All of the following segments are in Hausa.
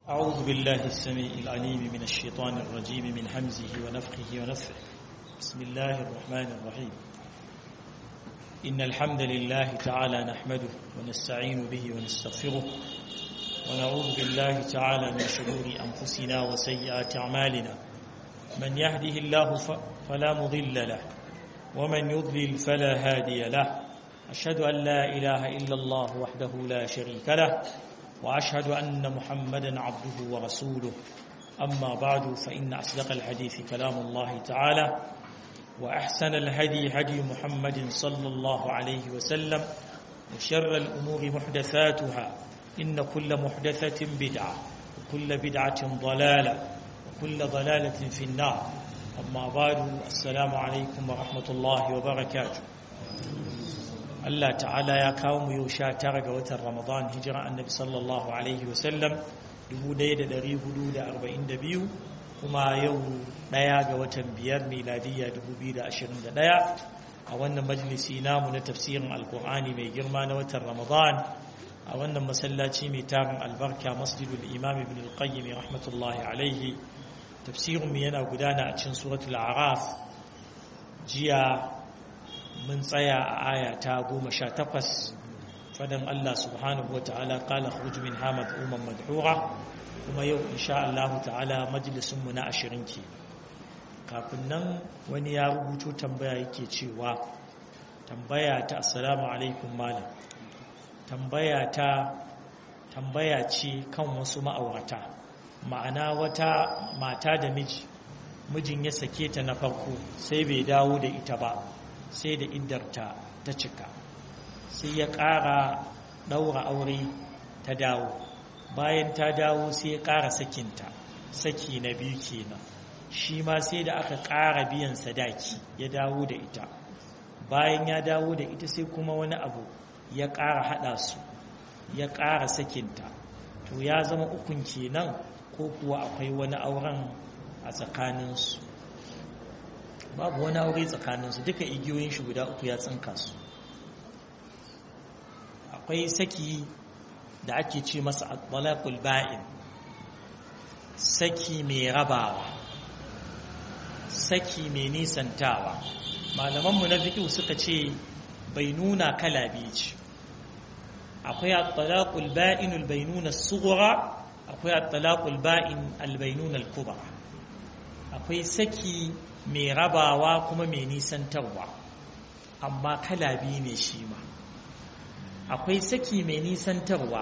أعوذ بالله السميع العليم من الشيطان الرجيم من همزه ونفخه ونفثه. بسم الله الرحمن الرحيم. إن الحمد لله تعالى نحمده ونستعين به ونستغفره ونعوذ بالله تعالى من شرور أنفسنا وسيئات أعمالنا. من يهده الله فلا مضل له ومن يضلل فلا هادي له. أشهد أن لا إله إلا الله وحده لا شريك له وأشهد أن محمدا عبده ورسوله. أما بعد فإن أصدق الحديث كلام الله تعالى وأحسن الهدي هدي محمد صلى الله عليه وسلم وشر الأمور محدثاتها إن كل محدثة بدعة وكل بدعة ضلالة وكل ضلالة في النار. أما بعد السلام عليكم ورحمة الله وبركاته. Allah ta'ala ya kawo mu yau 19 ga watan Ramadan hijira annabi sallallahu alaihi wasallam 1442 kuma yau 1 ga watan 5 miladiyya 2021 a wannan majalisi namu na tafsirin alqur'ani mai girma na watan Ramadan a wannan masallaci mai tarin albarka masjidul imam ibn al-qayyim rahmatullahi alaihi. Tafsirin mu yana gudana a cikin suratul a'raf. Jiya mun tsaya a aya ta 18 fadan Allah subhanahu wa ta'ala qala khruj minha mad'uman madhura, kuma yau insha Allah ta'ala majalisun mu na 20 ke. Kafin nan wani ya rubuto tambaya yake cewa tambaya ta assalamu alaikum malam, tambaya ce kan wasu ma'aurata, ma'ana wata mata da mijin ya sake ta na farko sai bai dawo da ita ba sai da iddarta ta cika, sai ya ƙara ɗaura aure ta dawo, bayan ta dawo sai ya ƙara sakinta saki na biyu kenan, shi ma sai da aka ƙara biyan sadaki ya dawo da ita, bayan ya dawo da ita sai kuma wani abu ya ƙara haɗa su ya ƙara sakinta, to ya zama ukun kenan ko kuwa akwai wani auren a tsakaninsu? Babu wani aure tsakaninsu, duka igiyoyin shi guda uku ya tsinka su. Akwai saki da ake ce masa at-talaqul ba'in, saki mai rabawa, saki mai nisantawa. Malamanmu na fiqh suka ce bai nuna kala biyu ce, akwai at-talaqul ba'in al-baynuna as-sughra, akwai at-talaqul ba'in al-baynuna al-kubra. Akwai saki mai rabawa kuma mai nisantarwa, amma kala biyu ne shi ma. Akwai saki mai nisantarwa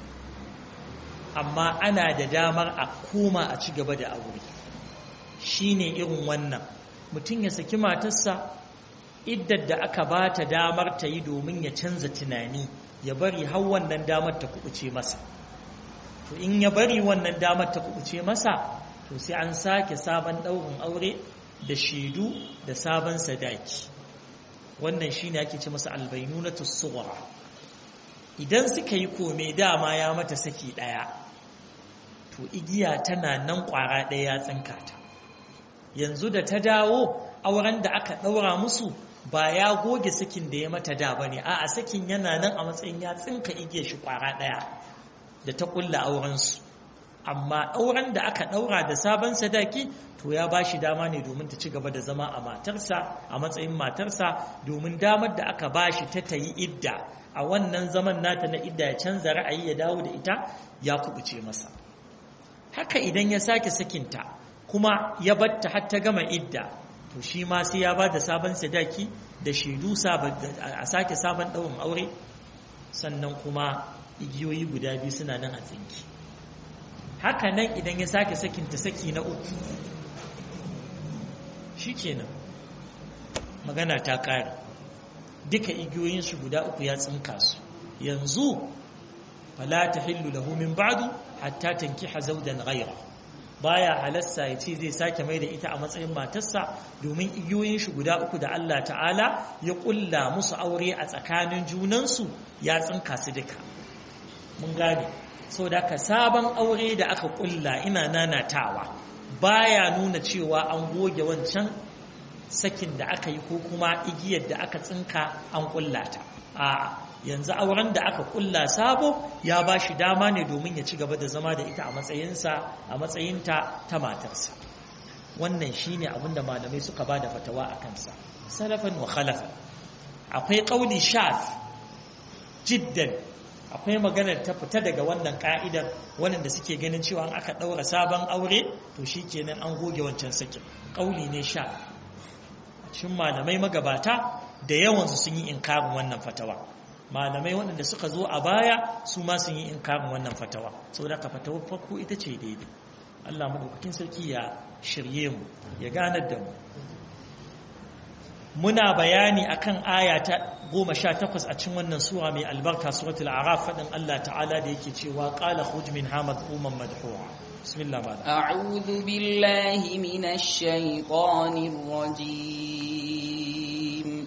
amma ana da damar a koma a ci gaba da aure, shi ne irin wannan. Mutum ya saki matarsa, iddar da aka ba ta damar ta yi domin ya canza tunani, ya bari har wannan damar ta kubuce masa. To in ya bari wannan damar ta kubuce masa, to sai an sake sabon ɗaurin aure da shaidu da sabon sadaki. Wannan shine ake ce masa albaynunatu sughra. Idan suka yi kome dama ya mata saki daya, to igiya tana nan kwara daya ya tsinka ta. Yanzu da ta dawo, auren da aka daura musu ba ya goge sakin da ya mata da bane, a'a sakin yana nan a matsayin ya tsinka igiyar shi kwara daya da ta kulla auren su. Amma auren da aka daura da sabon sadaki, to ya ba shi dama ne domin ta ci gaba da zama a matsayin matarsa, domin damar da aka ba shi ta tayi idda a wannan zaman nata na idda ya canza ra'ayi ya dawo da ita, ya kubuce masa. Haka idan ya sake sakinta kuma ya batta har ta gama idda, to shi ma sai ya ba da sabon sadaki da shaidu a sake sabon ɗaurin aure, sannan kuma igiyoyi guda biyu suna nan a tsinki. Haka nan idan ya sake sakinta saki na uku, shi kenan magana ta ƙare, duka igiyoyinsu guda uku ya tsinka su. Yanzu fala tahillu lahu min ba'du hatta tankiha zawjan ghayra, baya halassa ya ce zai sake mai da ita a matsayin matarsa, domin igiyoyin shi guda uku da Allah ta'ala ya kulla musu aure a tsakanin junansu ya tsinka su duka. Mun gane? Sau da ka sabon aure da aka kulla, ina nanatawa, baya nuna cewa an goge wancan sakin da aka yi ko kuma igiyar da aka tsinka an kulla ta. yanzu auren da aka kulla sabo ya ba shi dama ne domin ya ci gaba da zama da ita a matsayinta ta matarsa. Wannan shine abin da malamai suka ba da fatawa a kansa salafan wa khalafan. Akwai ƙauli shaz jiddan, akwai maganar ta fita daga wannan ka'idar wanda suke ganin cewa aka ɗaura sabon aure to shikenan an goge wancan sakin. Ƙauli ne shaz. Cikin malamai magabata da yawansu sun yi inkarin wannan fatawa. Malamai waɗanda suka zo a baya su ma sun yi inkarin wannan fatawa, saboda ka fatawar farko ita ce daidai. Allah madaukakin sarki ya shirye mu, ya ganar da mu. Muna bayani akan aya ta 18 a cikin wannan sura mai albarka, suratul A'raf, fadin Allah ta'ala da yake cewa qala khuj minha madhuman madhura. Bismillah ma. A'udhu billahi minash shaitanir rajim.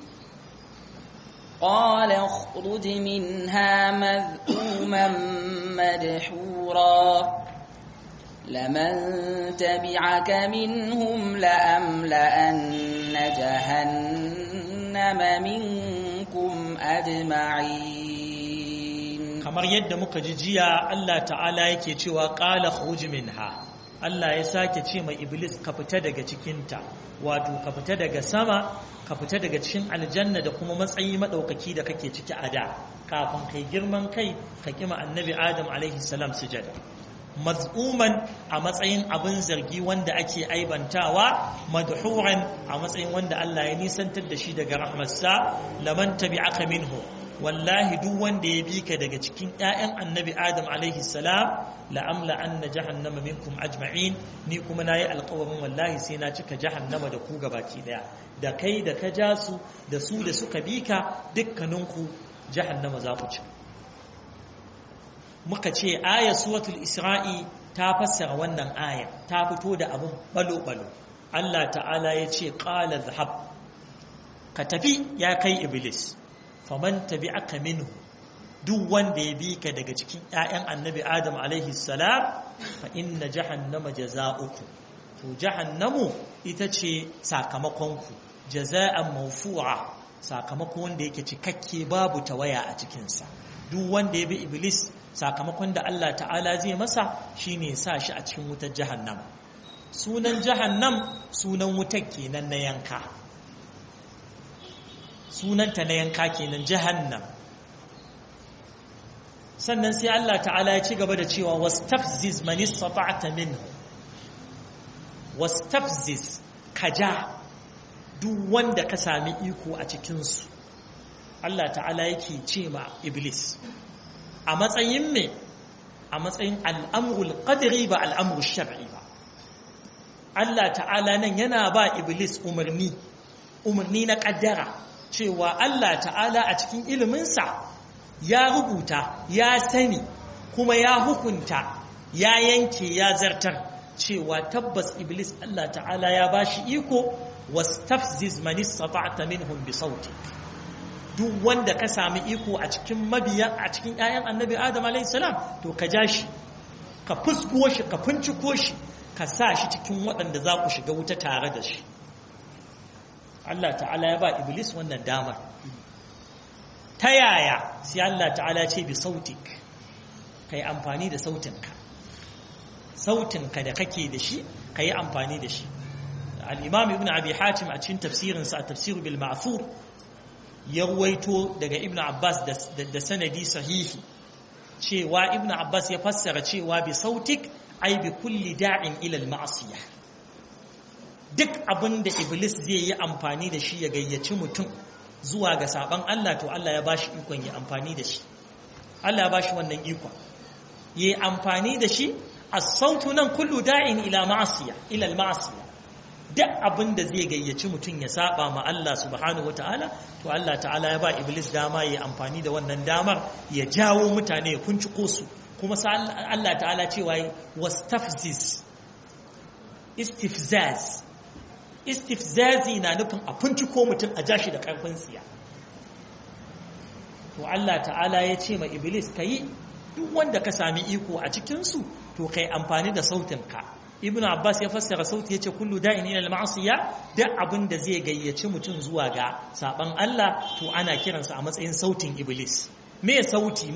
Qala khruj minha madhuman madhura. لمن تبعك منهم لأملأن جهنم منكم أجمعين. kamar yadda muka ji jiya Allah ta'ala yake cewa qala khuruj minha, Allah ya sake ce mai iblis ka fita daga cikinta, wato ka fita daga sama, ka fita daga cikin aljanna da kuma matsayi madaukaki da kake ciki a da kafin kai girman kai ka kima annabi Adam alaihi salam sujada. Maz'uman a matsayin abin zargi wanda ake aibantawa, madhuran a matsayin wanda Allah ya nisantar da shi daga rahmarsa. Laman tabi'aka minhu, wallahi duk wanda ya bi ka daga cikin ƴaƴan annabi Adam alaihi salam, la'amla anna jahannama minkum ajma'in, ni kuma nayi alƙawarin wallahi sai na cika jahannama da ku gabaki daya, da kai da ka ja su da su da suka bi ka, dukkaninku jahannama za ku ci. Muka ce ayar suratul Isra'i ta fassara wannan aya, ta fito da abin balo-balo. Allah ta'ala ya ce qala dhahab, ka tafi ya kai iblis, faman tabi'aka minhu, duk wanda ya bi ka daga cikin ƴaƴan annabi Adam alaihi salam, fa inna jahannama jaza'ukum, to jahannamu ita ce sakamakonku, jaza'an mawfu'a, sakamako wanda yake cikakke babu tawaya a cikinsa. Duk wanda ya bi iblis, sakamakon da Allah ta'ala zai masa shine sa shi a cikin wutar jahannam. Sunan jahannam sunan wutar kenan na yanka, sunanta na yanka kenan jahannam. Sannan sai Allah ta'ala ya ci gaba da cewa wastafziz man istata'ta minhu, wastafziz kaja duk wanda ka sami iko a cikinsu. Allah ta'ala yake ce ma iblis a matsayin me? A matsayin al'amrul qadri ba al'amrul shar'i ba. Allah ta'ala nan yana ba iblis umarni na kaddara, cewa Allah ta'ala a cikin iliminsa ya rubuta, ya sani, kuma ya hukunta, ya yanke, ya zartar cewa tabbas iblis Allah ta'ala ya bashi iko. Wastafziz man istata'ta minhum bi sautik, duk wanda ka sami iko a cikin mabiya, a cikin ƴaƴan annabi Adam alayhi salam, to ka ja shi, ka fusko shi, ka finciko shi, ka sa shi cikin waɗanda za ku shiga wuta tare da shi. Allah ta'ala ya ba iblis wannan damar. Ta yaya? Sai Allah ta'ala ce bi sautik, kai amfani da sautinka da kake da shi, kai amfani da shi. Al-Imam Ibn Abi Hatim a cikin tafsirinsa, a tafsir bil ma'thur, ya ruwaito daga Ibn Abbas da sanadi sahihi cewa Ibn Abbas ya fassara cewa bi sautik ai bi kulli da'in ila al-ma'siyah. Duk abinda iblis zai yi amfani da shi ya gayyaci mutum zuwa ga saban Allah, to Allah ya bashi ikon ya amfani da shi. Allah ya bashi wannan ikon yayi amfani da shi. As-sautu nan kullu da'in ila ma'siyah, ila al-ma'siyah. Duk abin da zai gayyaci mutum ya saba ma Allah subhanahu wataala, to Allah ta'ala ya ba iblis dama ya amfani da wannan damar ya jawo mutane ya kunciko su. Kuma sa Allah ta'ala cewa wastafziz, istifzazi na nufin a kunciko mutum a jashi da karfin tsiya. To Allah ta'ala ya ce ma iblis kai duk wanda ka sami iko a cikin su, to kai amfani da sautinka. Ibn Abbas ya fassara sauti yace kullu da'in ila al-ma'siyah, duk abin da zai gayyaci mutum zuwa ga saban Allah, to ana kiransa a matsayin sautin iblis. me sauti?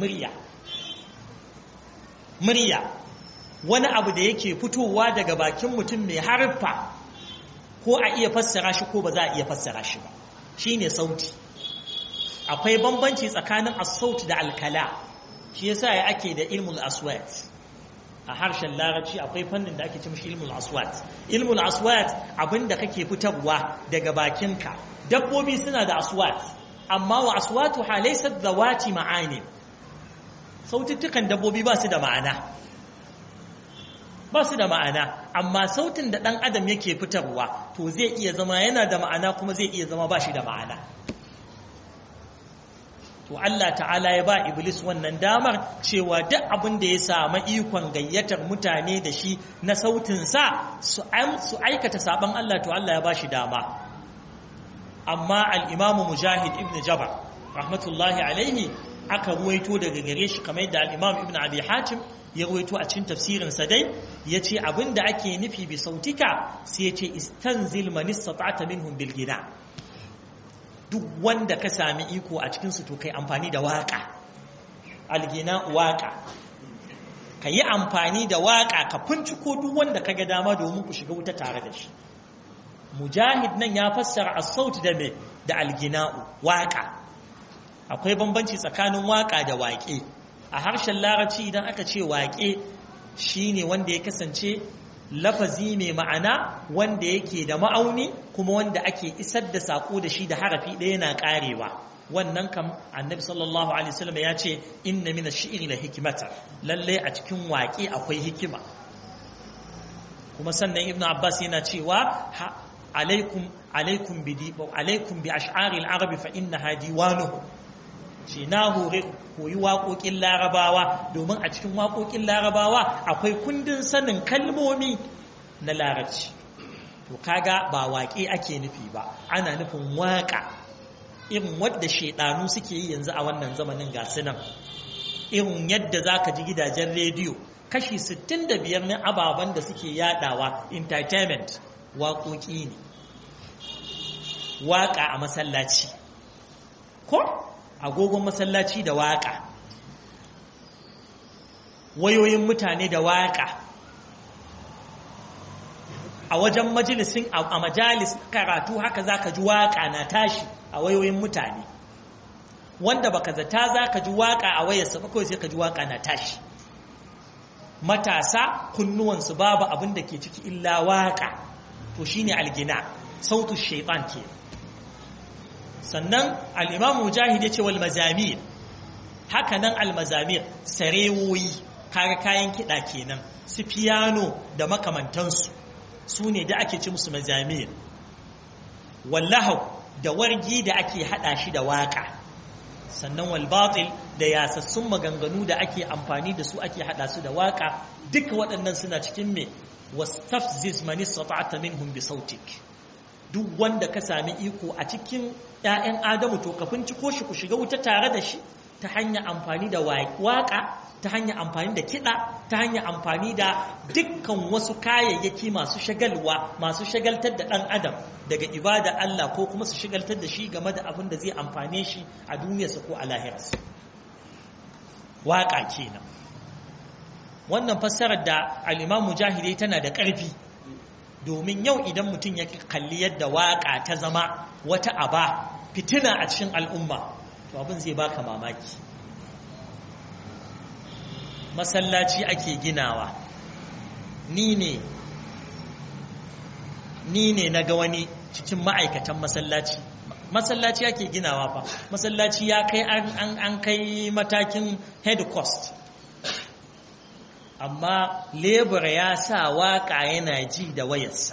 murya wani abu da yake fitowa daga bakin mutum mai harfa, ko a iya fassara shi ko ba za a iya fassara shi ba, shine sauti. akwai bambanci tsakanin as-saut da al-kala, shi yasa ake da ilmul aswat a harshen larabci. akwai fannin da ake ce mishi ilmul aswat. ilmul aswat abinda kake fitarwa daga bakinka. dabbobi suna da aswat, amma wa aswatu halaysat zawati ma'ani. sautittukan dabbobi ba su da ma'ana, amma sautin da ɗan adam yake fitarwa to zai iya zama yana da ma'ana, kuma zai iya zama ba shi da ma'ana. to Allah ta'ala ya ba Iblis wannan damar cewa duk abin da ya samu ikon gayyatar mutane da shi na sautinsa su aikata saban Allah, to Allah ya ba shi dama. amma al-Imam Mujahid ibn Jabr rahmatullahi alaihi aka ruwaito daga gare shi, kamar yadda al-Imam Ibn Abi Hatim ya ruwaito a cikin tafsirin sa dai, yace abinda ake nufi bi sautika sai yace istanzil man istata'ta minhum bil gina. duk wanda ka sami iko a cikin su to kai amfani da waka. al-gina waka, kai amfani da waka ka finciko duk wanda kaga dama domin ku shiga wuta tare da shi. Mujahid nan ya fassara as-saut da me da al-gina'u, waka. akwai bambanci tsakanin waka da waƙe. a harshen larabci idan aka ce waƙe shine wanda ya kasance lafazi mai ma'ana, wanda yake da ma'auni, kuma wanda ake isar da sako da shi da harafi ɗaya na ƙarewa. wannan kam annabi sallallahu alaihi wasallam ya ce inna min ash-shi'ri la hikmata, lalle a cikin waƙe akwai hikima. kuma sannan ibnu abbas yana cewa alaikum bi ash'ari al-arabi fa innaha diwanuhu. ce na hore koyi waƙoƙin larabawa, domin a cikin waƙoƙin larabawa akwai kundin sanin kalmomi na larabci. to kaga ba waƙe ake nufi ba, ana nufin waƙa irin wadda shedanu suke yi yanzu a wannan zamanin gasu nan. irin yadda zaka ji gidajen rediyo kashi 65 na ababen da suke yadawa entertainment waƙoƙi ne. waƙa a masallaci, ko agogon masallaci da waƙa, wayoyin mutane da waƙa, a wajen majalisin a majalis karatu haka zaka ji waƙa na tashi a wayoyin mutane, wanda baka zata zaka ji waƙa a wayarsa ba, kawai sai ka ji waƙa na tashi. matasa kunnuwansu babu abin da ke ciki illa waƙa, to shine algina, sautu shaitan ke. sannan al-Imam Mujahid ya ce wal mazamir, haka nan al-mazamir sarewoyi, kaga kayan kiɗa kenan, su piano da makamantansu, su ne da ake ci musu mazamir. wallahu da wargi da ake hada shi da waka. sannan wal batil da yasassun maganganu da ake amfani da su ake hada su da waka. duka waɗannan suna cikin me wastafziz man istata'ta minhum bi sautik. duk wanda ka sami iko a cikin ƴaƴan Adamu to ka finciko shi ku shiga wuta tare da shi, ta hanyar amfani da waka, ta hanyar amfani da kiɗa, ta hanyar amfani da dukkan wasu kayayyaki masu shagalwa, masu shagaltar da ɗan adam daga ibada Allah, ko kuma su shagaltar da shi game da abin da zai amfane shi a duniyarsa ko a lahirarsa. Waƙa kenan. Wannan fassarar da al-Imam Mujahid tana da ƙarfi, domin yau idan mutum ya kalli yadda waƙa ta zama wata aba fitina a cikin al'umma, to abin zai baka mamaki. Masallaci ake ginawa, ni ne na ga wani cikin ma'aikatan masallaci ake ginawa fa, masallaci ya kai an kai matakin head cost, amma lebur ya sa waka yana ji da wayarsa.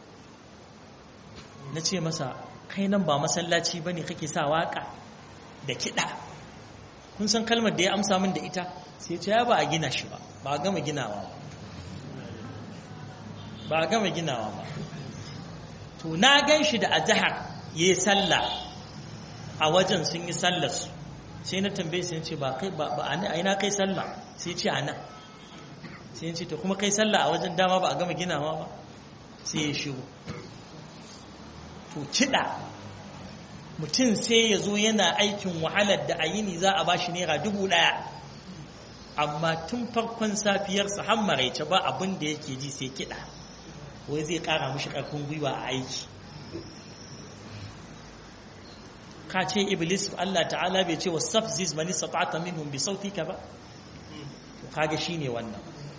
na ce masa, kai nan ba masallaci bane kake sa waka da kiɗa? kun san kalmar da ya amsa min da ita? sai ce ya ba a gina shi ba a gama ginawa ba. to na gan shi da azhar yayi sallah a wajen, sun yi sallarsu. sai na tambaye sai ce ba a ina kai sallah? sai ce ana. sai ce to kuma kai sallah a wajen dama ba a gama ginawa ba? sai ya shigo. to kiɗa mutum sai ya zo yana aikin wahalar da a yini za a ba shi naira 1,000 amma tun farkon safiyarsa har maraice ba abin da yake ji sai kiɗa wai zai ƙara mushi ƙarfin gwiwa a aiki. ka ce iblis Allah ta'ala bai ce wastafziz man istata'ta minhum bi sautika ba to kaga shine wannan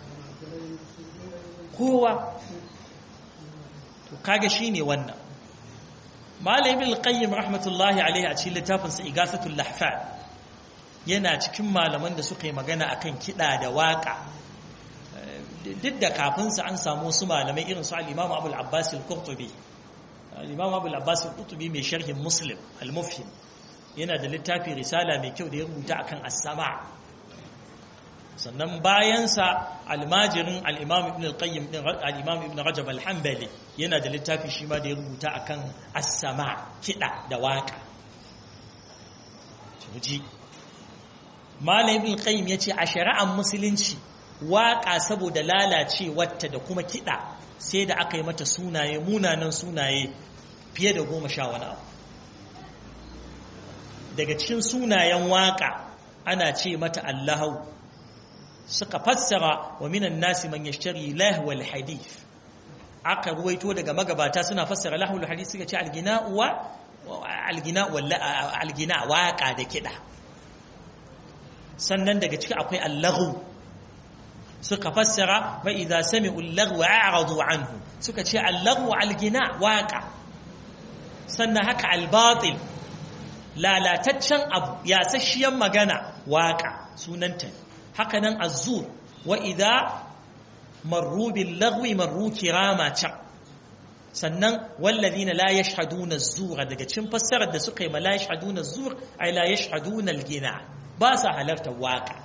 kowa to kaga shine wannan Malam Ibn al-Qayyim rahmatullahi alayhi a cikin littafin sa Igasatul Lahfan yana cikin malaman da suka yi magana akan kida da waka duk da kafin sa an samu wasu malamai irin su al-Imam Abu al-Abbas al-Qurtubi al-Imam Abu al-Abbas al-Qurtubi mai sharhin Muslim al-Mufhim yana da littafi risala mai kyau da ya rubuta akan as-sama' sannan bayansa almajirin al-Imam Ibn al-Qayyim din al-Imam Ibn Rajab al-Hanbali yana da littafi shi ma da ya rubuta akan as-sama' kida da waka ji Malam Ibn al-Qayyim yace a shari'ar musulunci waka saboda lalacewarta da kuma kida sai da aka yi mata sunaye munanan sunaye fiye da 10 wani abu daga cikin sunayen waka ana ce mata Allahu suka fassara wa minan nasi man yashtari lahwal hadith aka ruwaito daga magabata suna fassara lahwal hadith suka ce algina waka da kida sannan daga ciki akwai allahu suka fassara fa idza sami'u allahu a'radu anhu suka ce allahu algina waka sannan haka albatil lalataccen abu yasasshiyan magana waka sunanta haka nan azzur wa idza marru bil lagwi marru kirama can sannan walladhina la yashhaduna az-zura daga cikin fassarar da suka yi ma la yashhaduna az-zur ay la yashhaduna al-gina ba sa halarta waka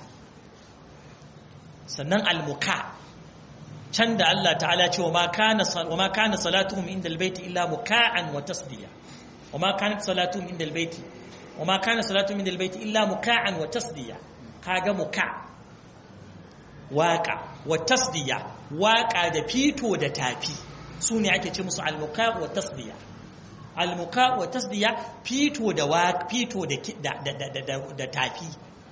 sannan al-muka can da Allah ta'ala ce wa ma kana salatuhum inda al-bayti illa muka'an wa tasdiya wa ma kanat salatuhum inda al-bayti wa ma kana salatuhum inda al-bayti illa muka'an wa tasdiya kaga muka' waƙa wa tasdiya waƙa da fito da tafi su ne ake ce musu almuka wa tasdiya almuka wa tasdiya fito da fito da tafi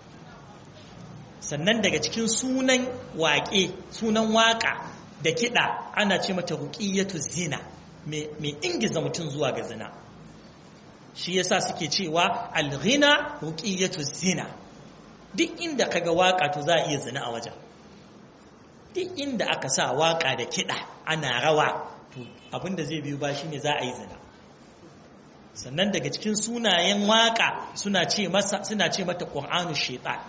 sannan daga cikin sunan waƙe sunan waƙa da kiɗa ana ce mata ruqiyatu zina mai ingiza mutum zuwa ga zina shi yasa suke cewa alghina ruqiyatu zina duk inda kaga waƙa to za a iya zina a wajen duk inda aka sa waka da kiɗa ana rawa to abinda zai biyu ba shine za a yi zina sannan daga cikin sunayen waka suna ce mata qur'anu shaytan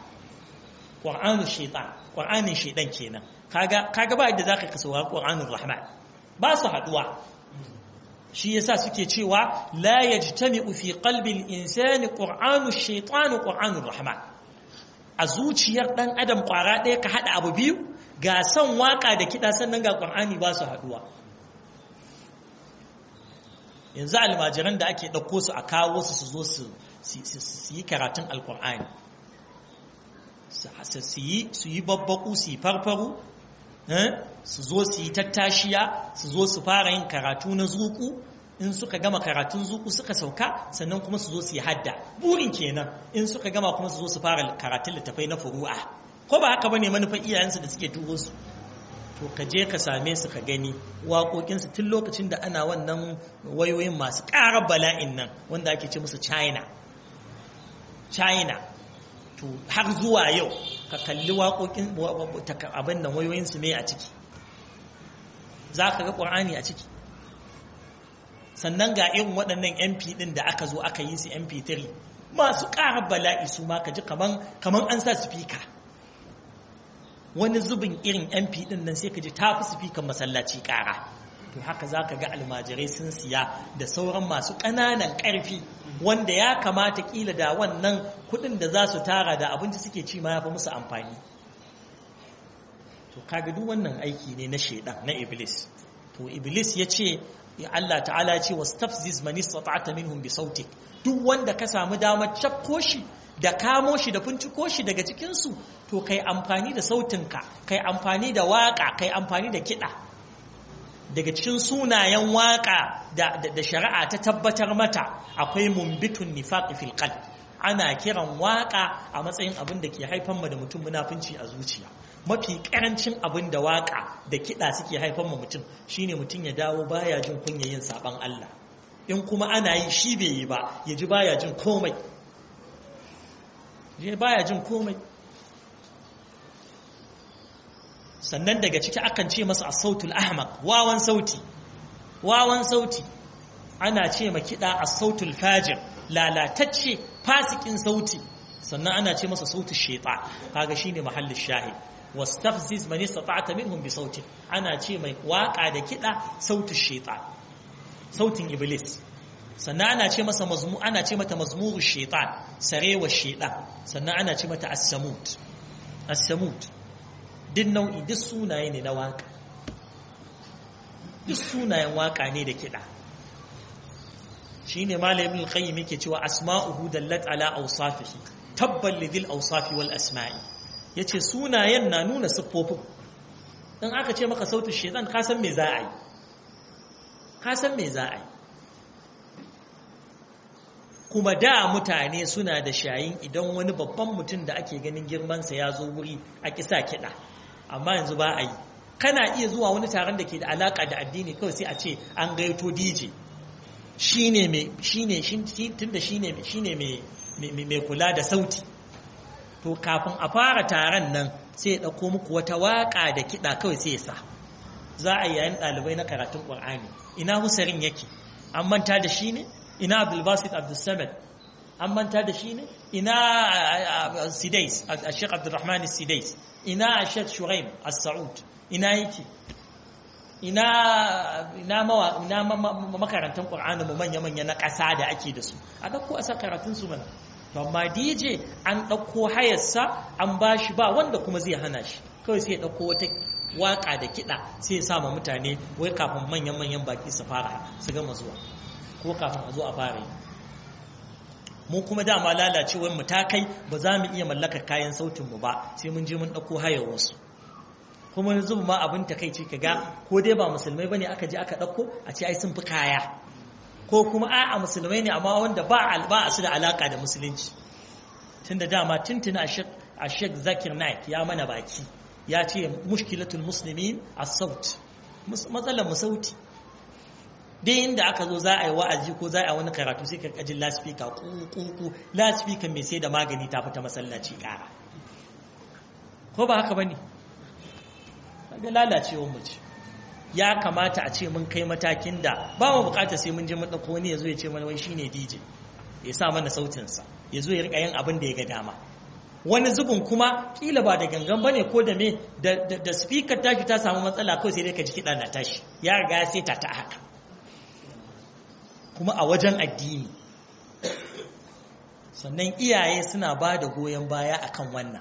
qur'anin shaytan kenan kaga ba yadda zaka kasa wa qur'anur rahman ba su haduwa shi yasa suke cewa la yajtami'u fi qalbi al-insani qur'anu shaytan qur'anur rahman a zuciyar dan adam kwara ɗaya ka hada abu biyu ga son waka da kiɗa sannan ga ƙur'ani ba su haɗuwa yanzu almajiran da ake ɗauko su a kawo su zo su yi karatun alƙur'ani su yi babbaku su yi farfaru su zo su yi tattashiya su zo su fara yin karatu na zuku in suka gama karatun zuku suka sauka sannan kuma su zo su yi hadda burin kenan in suka gama kuma su zo su fara karatun littafai na furu'a ko ba haka bane manufar iyayensu da suke turo su to ka je ka same su ka gani waƙoƙinsu tun lokacin da ana wannan wayoyin masu ƙarar bala'in nan wanda ake ce musu China to har zuwa yau ka kalli waƙoƙin abin nan wayoyinsu ne a ciki za ka ga ƙur'ani a ciki sannan ga irin waɗannan MP ɗin da aka zo aka yi su MP3 masu ƙarar bala'i su ma ka ji kaman an sa speaker wani zubin irin MP din nan sai ka ji tafi sifikan masallaci ƙara to haka za ka ga almajirai sun siya da sauran masu ƙananan ƙarfi wanda ya kamata ƙila da wannan kuɗin da za su tara da abinci suke ci ma ya fi musu amfani to kaga duk wannan aiki ne na shaidan na iblis to iblis ya ce Allah ta'ala ya ce wastafziz man istata'ta minhum bi sautik duk wanda ka samu damar cakko shi da kamo shi da finciko shi daga cikinsu to kai amfani da sautinka kai amfani da waƙa kai amfani da kiɗa daga cikin sunayen waka da shari'a ta tabbatar mata akwai mumbitun nifaqi fil qalb ana kiran waka a matsayin abin da ke haifar da mutum munafunci a zuciya mafi karancin abin da waka da kiɗa suke haifar mutum shine mutum ya dawo baya jin kunya yin saban Allah in kuma ana yi shi bai yi ba ya ji baya jin komai sannan daga ciki akan ce masa as-sautul ahmaq wawan sauti ana ce ma kiɗa as-sautul fajir lalatacce fasikin sauti sannan ana ce masa sautul shaytan kaga shine mahallin shahid wastafziz man istata'ta minhum bi sautin ana ce mai waka da kiɗa sautul shaytan sautin iblis sannan ana ce mata mazmuru shaytan sarewa shaytan sannan ana ce mata as-samut din nau'i duk sunaye ne na waka duk sunayen waka ne da kiɗa shine malamin al-qayyim yake cewa asma'uhu dallat ala awsafihi tabban lidhil awsafi wal asma'i yace sunayen na nuna siffofin dan aka ce maka sautin shaytan ka san me za a yi kuma da mutane suna da shayin idan wani babban mutum da ake ganin girmansa ya zo wuri a kisa kiɗa amma yanzu ba a yi kana iya zuwa wani taron da ke da alaka da addini kawai sai a ce an gaito DJ shine mai kula da sauti to kafin a fara taron nan sai ya dauko muku wata waka da kiɗa kawai sai ya sa za a yi yayin ɗalibai na karatun Qur'ani ina Husarin yake an manta da shi ne ina Abdulbasit Abdulsamad an manta da shi ne ina Sidais Sheikh Abdulrahman Sidais ina Sheikh Shuraim As-Saud ina yake ina makarantar Qur'ani mu manya na ƙasa da ake da su a dauko a sa karatun su mana to amma DJ an dauko hayarsa an bashi ba wanda kuma zai hana shi kawai sai ya dauko wata waka da kiɗa sai ya sa ma mutane wai kafin manyan baki su fara su gama zuwa ko kafin a zo a fara yi mu kuma dama lalacewar mu ta kai ba za mu iya mallakar kayan sautin mu ba sai mun je mun dauko hayar wasu kuma yanzu ma abin takeici kaga ko dai ba musulmai bane aka je aka dauko a ce ai sun fi kaya ko kuma a'a musulmai ne amma wanda ba su da alaka da musulunci tunda dama tuntuna a Sheikh Zakir Naik ya mana baki ya ce mushkilatul muslimin as-saut matsalar mu sauti dai inda aka zo za a yi wa'azi ko za a yi wani karatu sai ka kajin laspika kuku laspika mai sai da magani ta fita masallaci kara ko ba haka bane ga lalacewar mu ce ya kamata a ce mun kai matakin da ba mu bukata sai mun je mun dauko wani yazo ya ce mana wai shine DJ ya sa mana sautin sa yazo ya rika yin abin da ya ga dama wani zubin kuma kila ba da gangan bane ko da me da speaker tashi ta samu matsala kawai sai dai ka ji kida na tashi ya riga sai ta haka kuma a wajen addini sannan iyaye suna ba da goyon baya akan wannan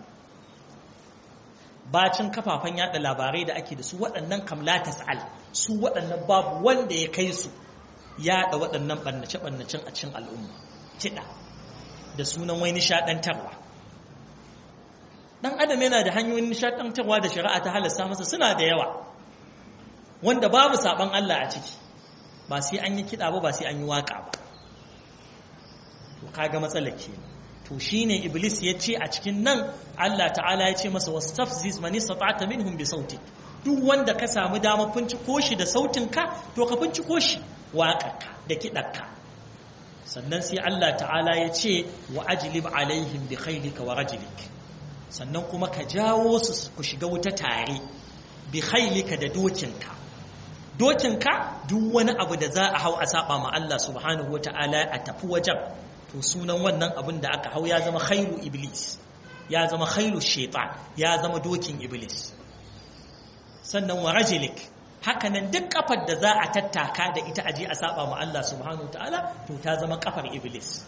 bacin kafafen yada labarai da ake da su waɗannan kamlata sa'al su waɗannan babu wanda ya kai su yada waɗannan ɓannace-ɓannacen a cikin al'umma kiɗa da sunan wai nishaɗantarwa ɗan adam yana da hanyoyin nishaɗantarwa da shari'a ta halasta masa suna da yawa wanda babu saɓan Allah a ciki ba sai an yi kiɗa ba sai an yi waƙa ba to kaga matsalar kenan to shine iblis ya ce a cikin nan Allah ta'ala ya ce masa wastafziz man istata'ta minhum bi sautik duk wanda ka samu dama finciko shi da sautinka to ka finciko shi waƙarka da kiɗarka sannan sai Allah ta'ala ya ce wa ajlib alaihim bi khaylika wa rajlik sannan kuma ka jawo su ku shiga wuta tare bi khaylika da dokinka duk wani abu da za a hau a saba ma Allah subhanahu wata'ala a tafi wajen to sunan wannan abin da aka hau ya zama khailu iblis ya zama khailu shaitan ya zama dokin iblis sannan wa rajlik haka nan duk kafar da za a tattaka da ita aje a saba ma Allah subhanahu ta'ala to ta zama kafar iblis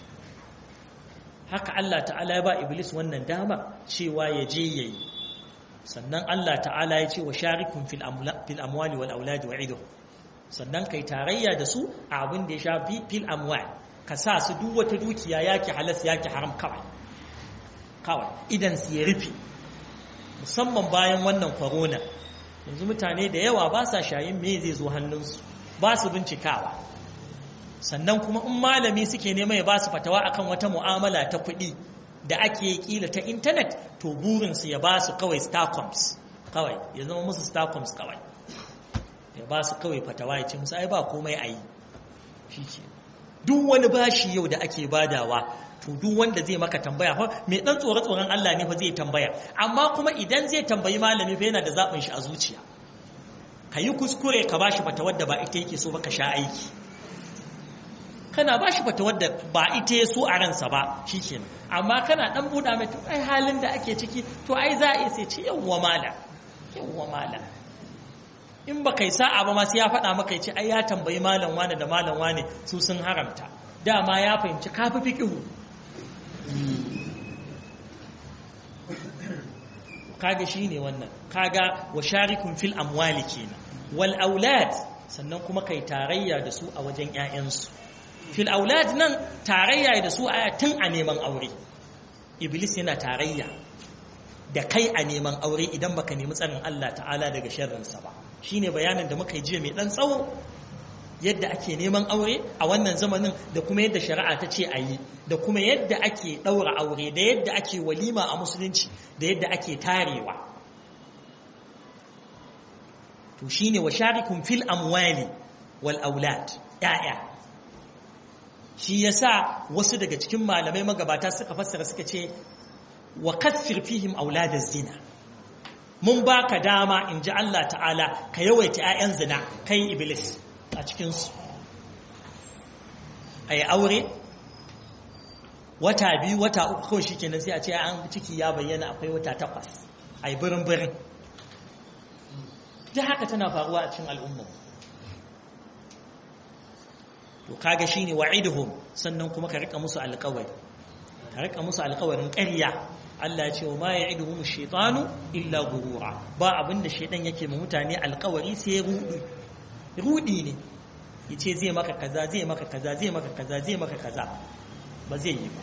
haka Allah ta'ala ya ba iblis wannan dama cewa ya je yayi sannan Allah ta'ala ya ce wa sharikum fil amwali wal auladi wa'iduhum sannan kai tarayya da su a abin da ya shafi fil amwal ka sa su duk wata dukiya yake halas yake haram kawai idan su ya rufe musamman bayan wannan corona yanzu mutane da yawa ba sa shayin me zai zo hannunsu ba su bincikawa sannan kuma in malami suke nema ya ba su fatawa akan wata mu'amala ta kuɗi da ake kila ta intanet to burinsu ya ba su kawai starcoms kawai ya zama musu starcoms kawai ya ba su kawai fatawa ya ce musu ai ba komai a yi shi ke duk wani bashi yau da ake badawa to duk wanda zai maka tambaya fa mai dan tsoron Allah ne fa zai tambaya amma kuma idan zai tambayi malami fa yana da zaɓin shi a zuciya ka yi kuskure ka bashi fatawar da ba ita yake so ba ka sha aiki kana bashi fatawar da ba ita ya so a ransa ba shikenan amma kana dan buɗa mai to ai halin da ake ciki to ai za a yi sai ce yawwa mala in ba kai sa'a ba ma sai ya faɗa maka ya ce ai ya tambayi malam wane da malam wane su sun haramta dama ya fahimci kafi fiqihu kaga shine wannan kaga wa sharikum fil amwali kenan wal aulad sannan kuma kai tarayya da su a wajen ƴaƴansu fil aulad nan tarayya da su a tun a neman aure iblis yana tarayya da kai a neman aure idan baka nemi tsarin Allah ta'ala daga sharrinsa ba shine bayanin da muka yi jiya mai dan tsawo yadda ake neman aure a wannan zamanin da kuma yadda shari'a ta ce a yi da kuma yadda ake ɗaura aure da yadda ake walima a musulunci da yadda ake tarewa to shine wa sharikum fil amwali wal aulad ya'ya shi yasa wasu daga cikin malamai magabata suka fassara suka ce wa kaththir fihim auladaz zina mun baka dama inji Allah ta'ala ka yawaita 'ya'yan zina kai iblis a cikinsu a yi aure wata 2 wata 3 kawai shi kenan sai a ce an ciki ya bayyana akwai wata 8 a yi birin da haka tana faruwa a cikin al'umma to kaga shine wa'iduhum sannan kuma ka rika musu alƙawari ƙarya Allah ya ce wa ma ya'iduhum ash-shaytanu illa ghurura ba abinda shaytan yake ma mutane alƙawari sai rudi ne yace zai maka kaza zai maka kaza zai maka kaza zai maka kaza ba zai yi ba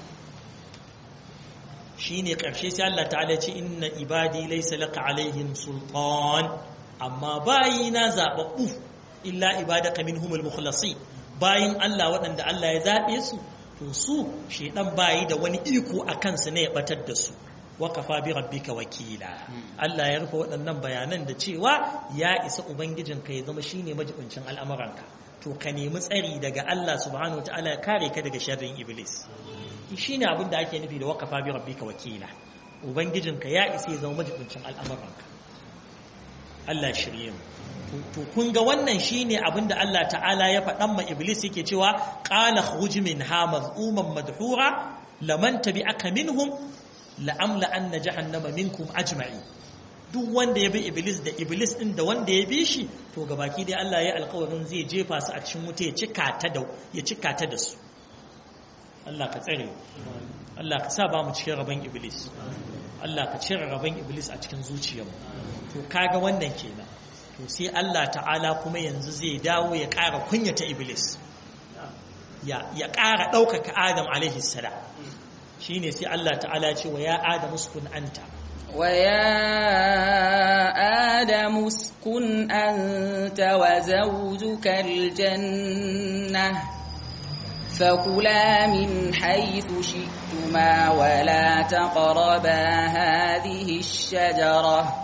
shine karshe sai Allah ta'ala ce inna ibadi laysa laka alaihim sultan amma bayina zababbu illa ibadaka minhumul mukhlasin bayin Allah waɗanda Allah ya zabe su to su shedan bayi da wani iko akan su ne ya batar da su wa kafa bi rabbika wakila Allah ya rufe waɗannan bayanan da cewa ya isa ubangijinka ya zama shine majibincin al'amuranka to ka nemi tsari daga Allah subhanahu wataala ya kare ka daga sharrin iblis shine abin da ake nufi da wa kafa bi rabbika wakila ubangijinka ya isa ya zama majibincin al'amuranka Allah shirye mu to kun ga wannan shine abin da Allah ta'ala ya faɗan ma iblis yake cewa qala khruj minha maz'uman madhura laman tabi'aka minhum la'amla anna jahannama minkum ajma'i duk wanda ya bi iblis da iblis din da wanda ya bi shi to gabaki dai Allah ya alƙawarin zai jefa su a cikin wuta ya cika ta da su Allah ka tsare Allah ka sa ba mu cikin rabon iblis Allah ka cire rabon iblis a cikin zuciyarmu to kaga wannan kenan to sai Allah ta'ala kuma yanzu zai dawo ya ƙara kunyata iblis ya ƙara ɗaukaka Adam alaihi salam shine sai Allah ta'ala ce wa ya Adam uskun anta wa ya Adam uskun anta wa zawjuka aljanna fakula min haythu shi'tuma wa la taqraba hadhihi ash-shajara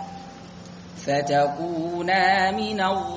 fatakuna min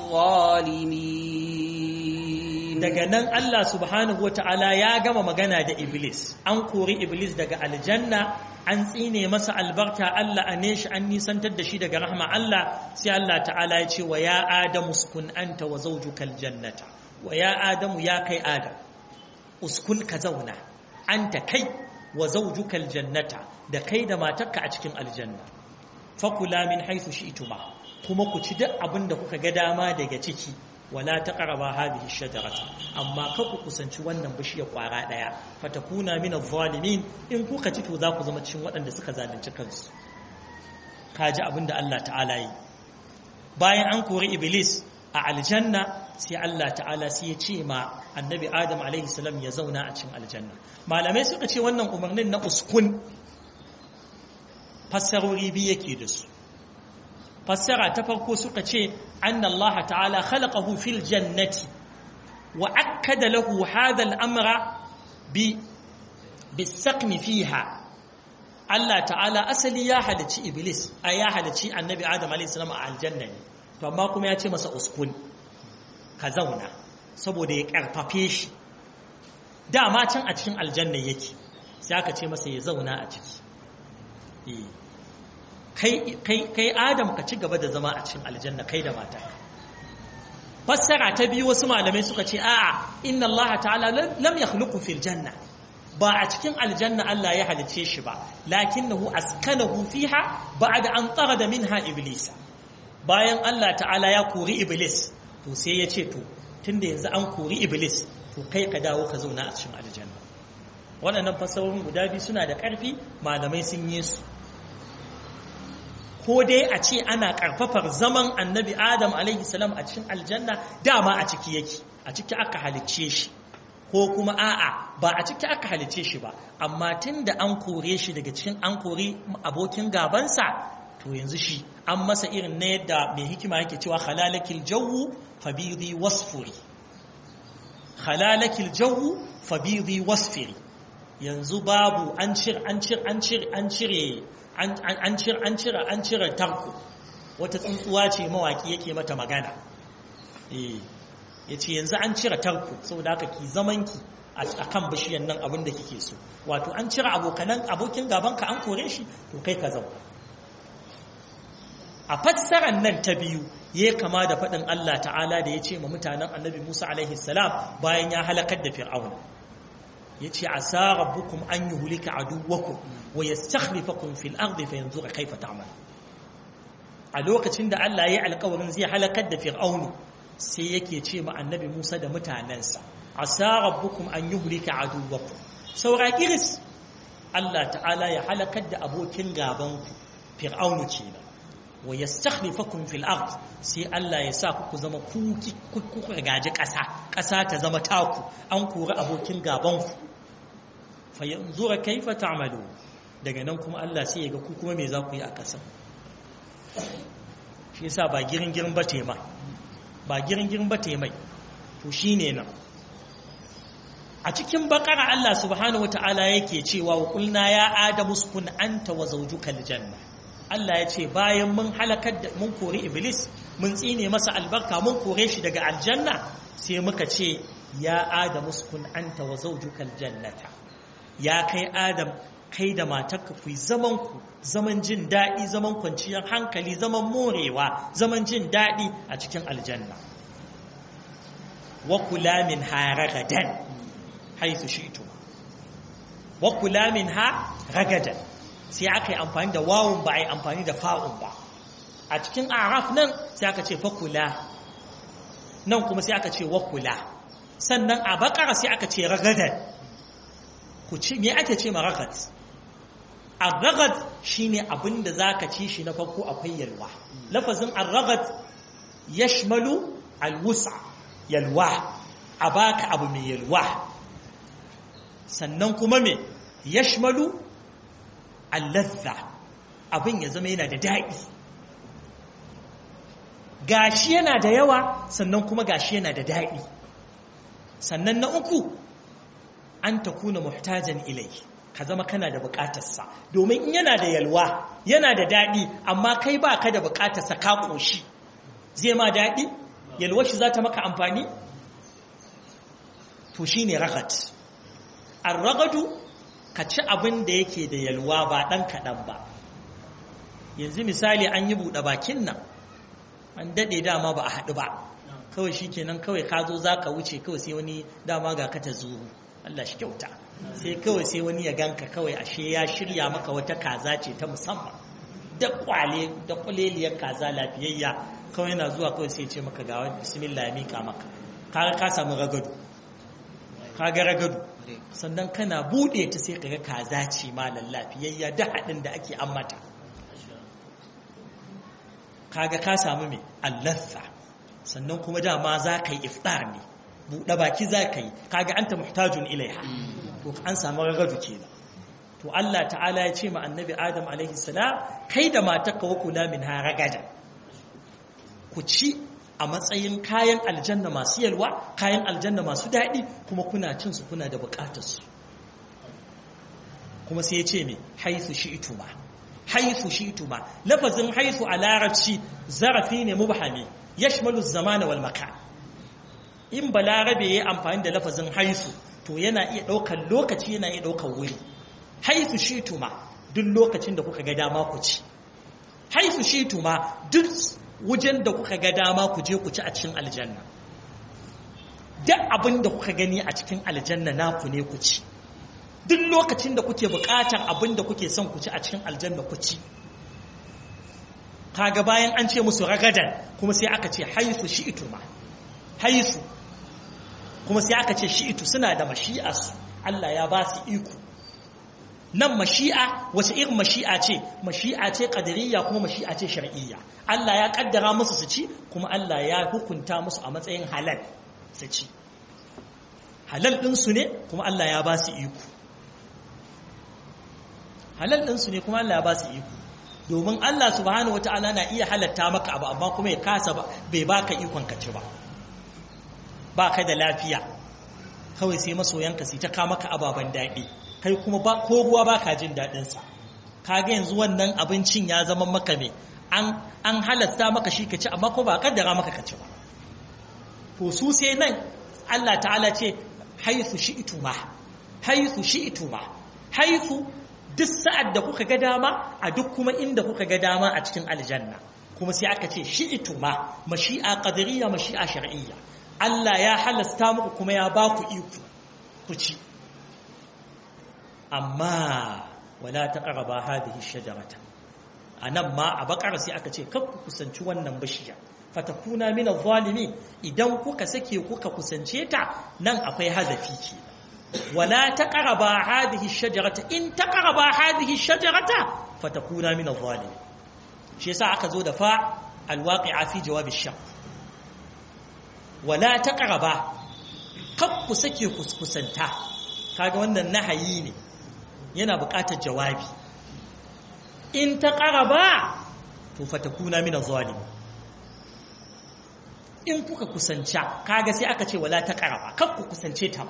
adh-dhalimin. Daga nan Allah subhanahu wata'ala ya gama magana da Iblis an kori Iblis daga aljanna an tsine masa albarka Allah ane shi an nisantar da shi daga rahma Allah sai Allah ta'ala ya ce wa ya Adamu uskun anta wa zawjukal jannata wa ya Adamu ya kai Adam uskun ka zauna anta kai wa zawjukal jannata da kai da matarka a cikin aljanna fakula min haythu shi'tuma kuma ku ci duk abin da kuka ga dama daga ciki wala taqraba hadhihi shajarata amma ka ku kusanci wannan bishiyar kwara daya fatakuna min adh-dhalimin in kuka ci to za ku zama cikin waɗanda suka zalunci kansu kaji abin da Allah ta'ala yi bayan an kori iblis a aljanna sai Allah ta'ala sai ya ce ma annabi Adam alaihi salam ya zauna a cikin aljanna malamai suka ce wannan umarnin na uskun fassarori biyu yake da su fassara ta farko suka ce anna Allah ta'ala khalaqahu fil jannati wa akkada lahu hadha al-amra bis-saqmi fiha. Allah ta'ala asali ya halici Iblis, ya halici Annabi Adam alayhi salam a aljanna ne, to amma kuma ya ce masa uskun, ka zauna, saboda ya karfafe shi. Dama can a cikin aljanna yake, sai aka ce masa ya zauna a ciki. Kai Adam ka ci gaba da zama a cikin aljanna kai da mata. Fassara ta biyu wasu malamai suka ce a'a, inna Allah ta'ala lam yakhluqu fil janna. Ba a cikin aljanna Allah ya halice shi ba, lakinnahu askanahu fiha ba'da an tarada minha iblisa. Bayan Allah ta'ala ya kori Iblis, to sai ya ce to tunda yanzu an kori Iblis, to kai ka dawo ka zauna a cikin aljanna. Waɗannan fassarorin guda biyu suna da ƙarfi, malamai sun yi su. Ko dai a ce ana ƙarfafar zaman Annabi Adam alaihi salam a cikin aljanna, dama a ciki yake, a ciki aka halicce shi. Ko kuma a'a ba a ciki aka halice shi ba, amma tun da an kore shi daga cikin an kori abokin gabansa, to yanzu shi an masa irin na yadda mai hikima yake cewa halalakil jawu fabiri wasfuri, halalakil jawu fabiri wasfiri. Yanzu babu an cire tarko. Wata tsuntsuwa ce mawaki yake mata magana, ya ce yanzu an cire tarko, saboda haka ki zamanki a kan bishiyan nan abin da kike so. Wato an cire abokin gabanka an kore shi, to kai ka zauna. A fassarar nan ta biyu ya kama da faɗin Allah ta'ala da ya ce ma mutanen Annabi Musa alaihi salam bayan ya halakar da Fir'auna, ya ce asa rabbukum an yuhlika aduwwakum wa yastakhlifakum fil ardi fayanzura kaifa ta'mal. A lokacin da Allah ya yi alƙawarin zai halakar da Fir'auna, sai yake ce ma Annabi Musa da mutanensa asa rabbukum an yuhlika aduwwakum, saura kiris Allah ta'ala ya halakar da abokin gabanku Fir'aunu kenan, wa yastakhlifakum fil ard, sai Allah ya sa ku zama ku gaji ƙasa ta zama taku, an kori abokin gabanku. Fa yanzura kaifa ta'malu, daga nan kuma Allah sai ya ga ku kuma me za ku yi a ƙasa. Shi yasa ba girin ba tema, ba girin ba mai, to shine nan a cikin bakara Allah subhanahu wataala yake cewa wa qulna ya adamu uskun anta wa zawjuka aljanna. Allah ya ce bayan mun halakar da mun kore Iblis, mun tsine masa albarka, mun kore shi daga aljanna, sai muka ce ya adamu uskun anta wa zawjuka aljannata. Ya kai Adam, kai da matarka ku yi zaman jin daɗi, zaman kwanciyar hankali, zaman morewa, zaman jin daɗi a cikin aljanna. Wa kula min ha ragadan haythu shi'tum. Wa kula min ha ragadan, sai aka yi amfani da wawun ba a yi amfani da fa'un ba. A cikin araf nan sai aka ce fakula, nan kuma sai aka ce wakula. Sannan a bakara sai aka ce ragadan. Ku ci me ake ce ma ragad? Ar-ragad shine abin da zaka ci shi na farko akwai yalwa. Lafazin ar-ragad yashmalu al-wus'a, yalwa, a baka abu mai yalwa. Sannan kuma me yashmalu al-ladha, abin ya zama yana da daɗi. Gashi yana da yawa, sannan kuma gashi yana da daɗi. Sannan na uku, an takuna muhtajan ilai, ka zama kana da bukatarsa, domin in yana da yalwa, yana da daɗi, amma kai ba ka da bukatarsa ka ƙoshi, zai ma daɗi? Yalwar shi za ta maka amfani? To shi ne ragat. An ragadu, ka ci abin da yake da yalwa ba ɗan kaɗan ba. Yanzu misali an yi buɗe bakin nan, an daɗe dama ba a haɗu ba, kawai shi kenan kawai ka zo za ka wuce kawai sai wani dama ga ka ta zuru. Allah shi kyauta, sai kawai sai wani ya ganka kawai ashe ya shirya maka wata kaza ce ta musamman, da kwaleliyar kaza lafiyayya, kawai yana zuwa kawai sai ce maka ga wani bismillah ya mika maka, kaga ka samu ragadu, kaga ragadu, sannan kana bude ta sai kaga kaza ce malam lafiyayya da haɗin da ake ammata, kaga ka samu mai allatha. Sannan kuma dama za ka yi iftar ne, buɗe baki za ka yi, kaga anta muhtajun ilaiha, to an samu ragadu kenan. To Allah ta'ala ya ce ma annabi Adam alaihi salam, kai da matarka wa kula min ha ragada, ku ci a matsayin kayan aljanna masu yalwa, kayan aljanna masu daɗi, kuma kuna cin su kuna da buƙatarsu. Kuma sai ya ce me haisu shi'tuma, haisu shi'tuma. Lafazin haisu a larabci zarafi ne mubhami yashmalu zamana wal makan. In balarabe ya amfani da lafazin haisu to yana iya ɗaukar lokaci, yana iya ɗaukar wuri. Haisu shi'tuma, duk lokacin da kuka ga dama ku ci. Haisu shi'tuma, duk wajen da kuka ga dama ku je ku ci a cikin aljanna. Duk abin da kuka gani a cikin aljanna naku ne ku ci. Duk lokacin da kuke buƙatar abin da kuke son ku ci a cikin aljanna ku ci. Kaga bayan an ce musu ragadan kuma sai aka ce haisu shi'tuma, haisu kuma sai aka ce shi'itu, suna da mashi'arsu, Allah ya ba su iko. Nan mashi'a wace irin mashi'a ce? Mashi'a ce qadariyya kuma mashi'a ce shar'iyya. Allah ya kaddara musu su ci kuma Allah ya hukunta musu a matsayin halal su ci. Halal ɗinsu ne kuma Allah ya ba su iko. Halal ɗinsu ne kuma Allah ya ba su iko. Domin Allah subhanahu wata'ala na iya halatta maka abu amma kuma ya kasa bai baka ikon ka ci ba. Ba ka da lafiya kawai sai masoyanka sai ta ka maka ababen daɗi, kai kuma ko ruwa ba ka jin daɗinsa. Kaga yanzu wannan abincin ya zama maka me an halatta maka shi ka ci amma ko ba kaddara maka ka ci ba. To su sai nan Allah ta'ala ce haisu shi'tuma, haisu shi'tuma, haisu duk sa'ad da kuka ga dama a duk kuma inda kuka ga dama a cikin aljanna. Kuma sai aka ce shi'tuma, mashi'a qadariyya, mashi'a shar'iyya. Allah ya halasta muku kuma ya ba ku iko ku ci. Amma wala taqraba hadhihi shajarata, anan ma a bakara sai aka ce kar ku kusanci wannan bishiya, fatakuna min adh-dhalimin. Idan kuka sake kuka kusance ta, nan akwai hazafi ke. Wala taqraba hadhihi shajarata, in taqraba hadhihi shajarata fatakuna min adh-dhalimin. Shi yasa aka zo da fa alwaqi'a fi jawab ash-shart. Wala taqraba, kar ku sake kusanta. Kaga wannan nahayi ne, yana buƙatar jawabi. In taqraba to fatakuna min adh-dhalimin. In kuka kusanta, kaga sai aka ce wala taqraba, kar ku kusance ta.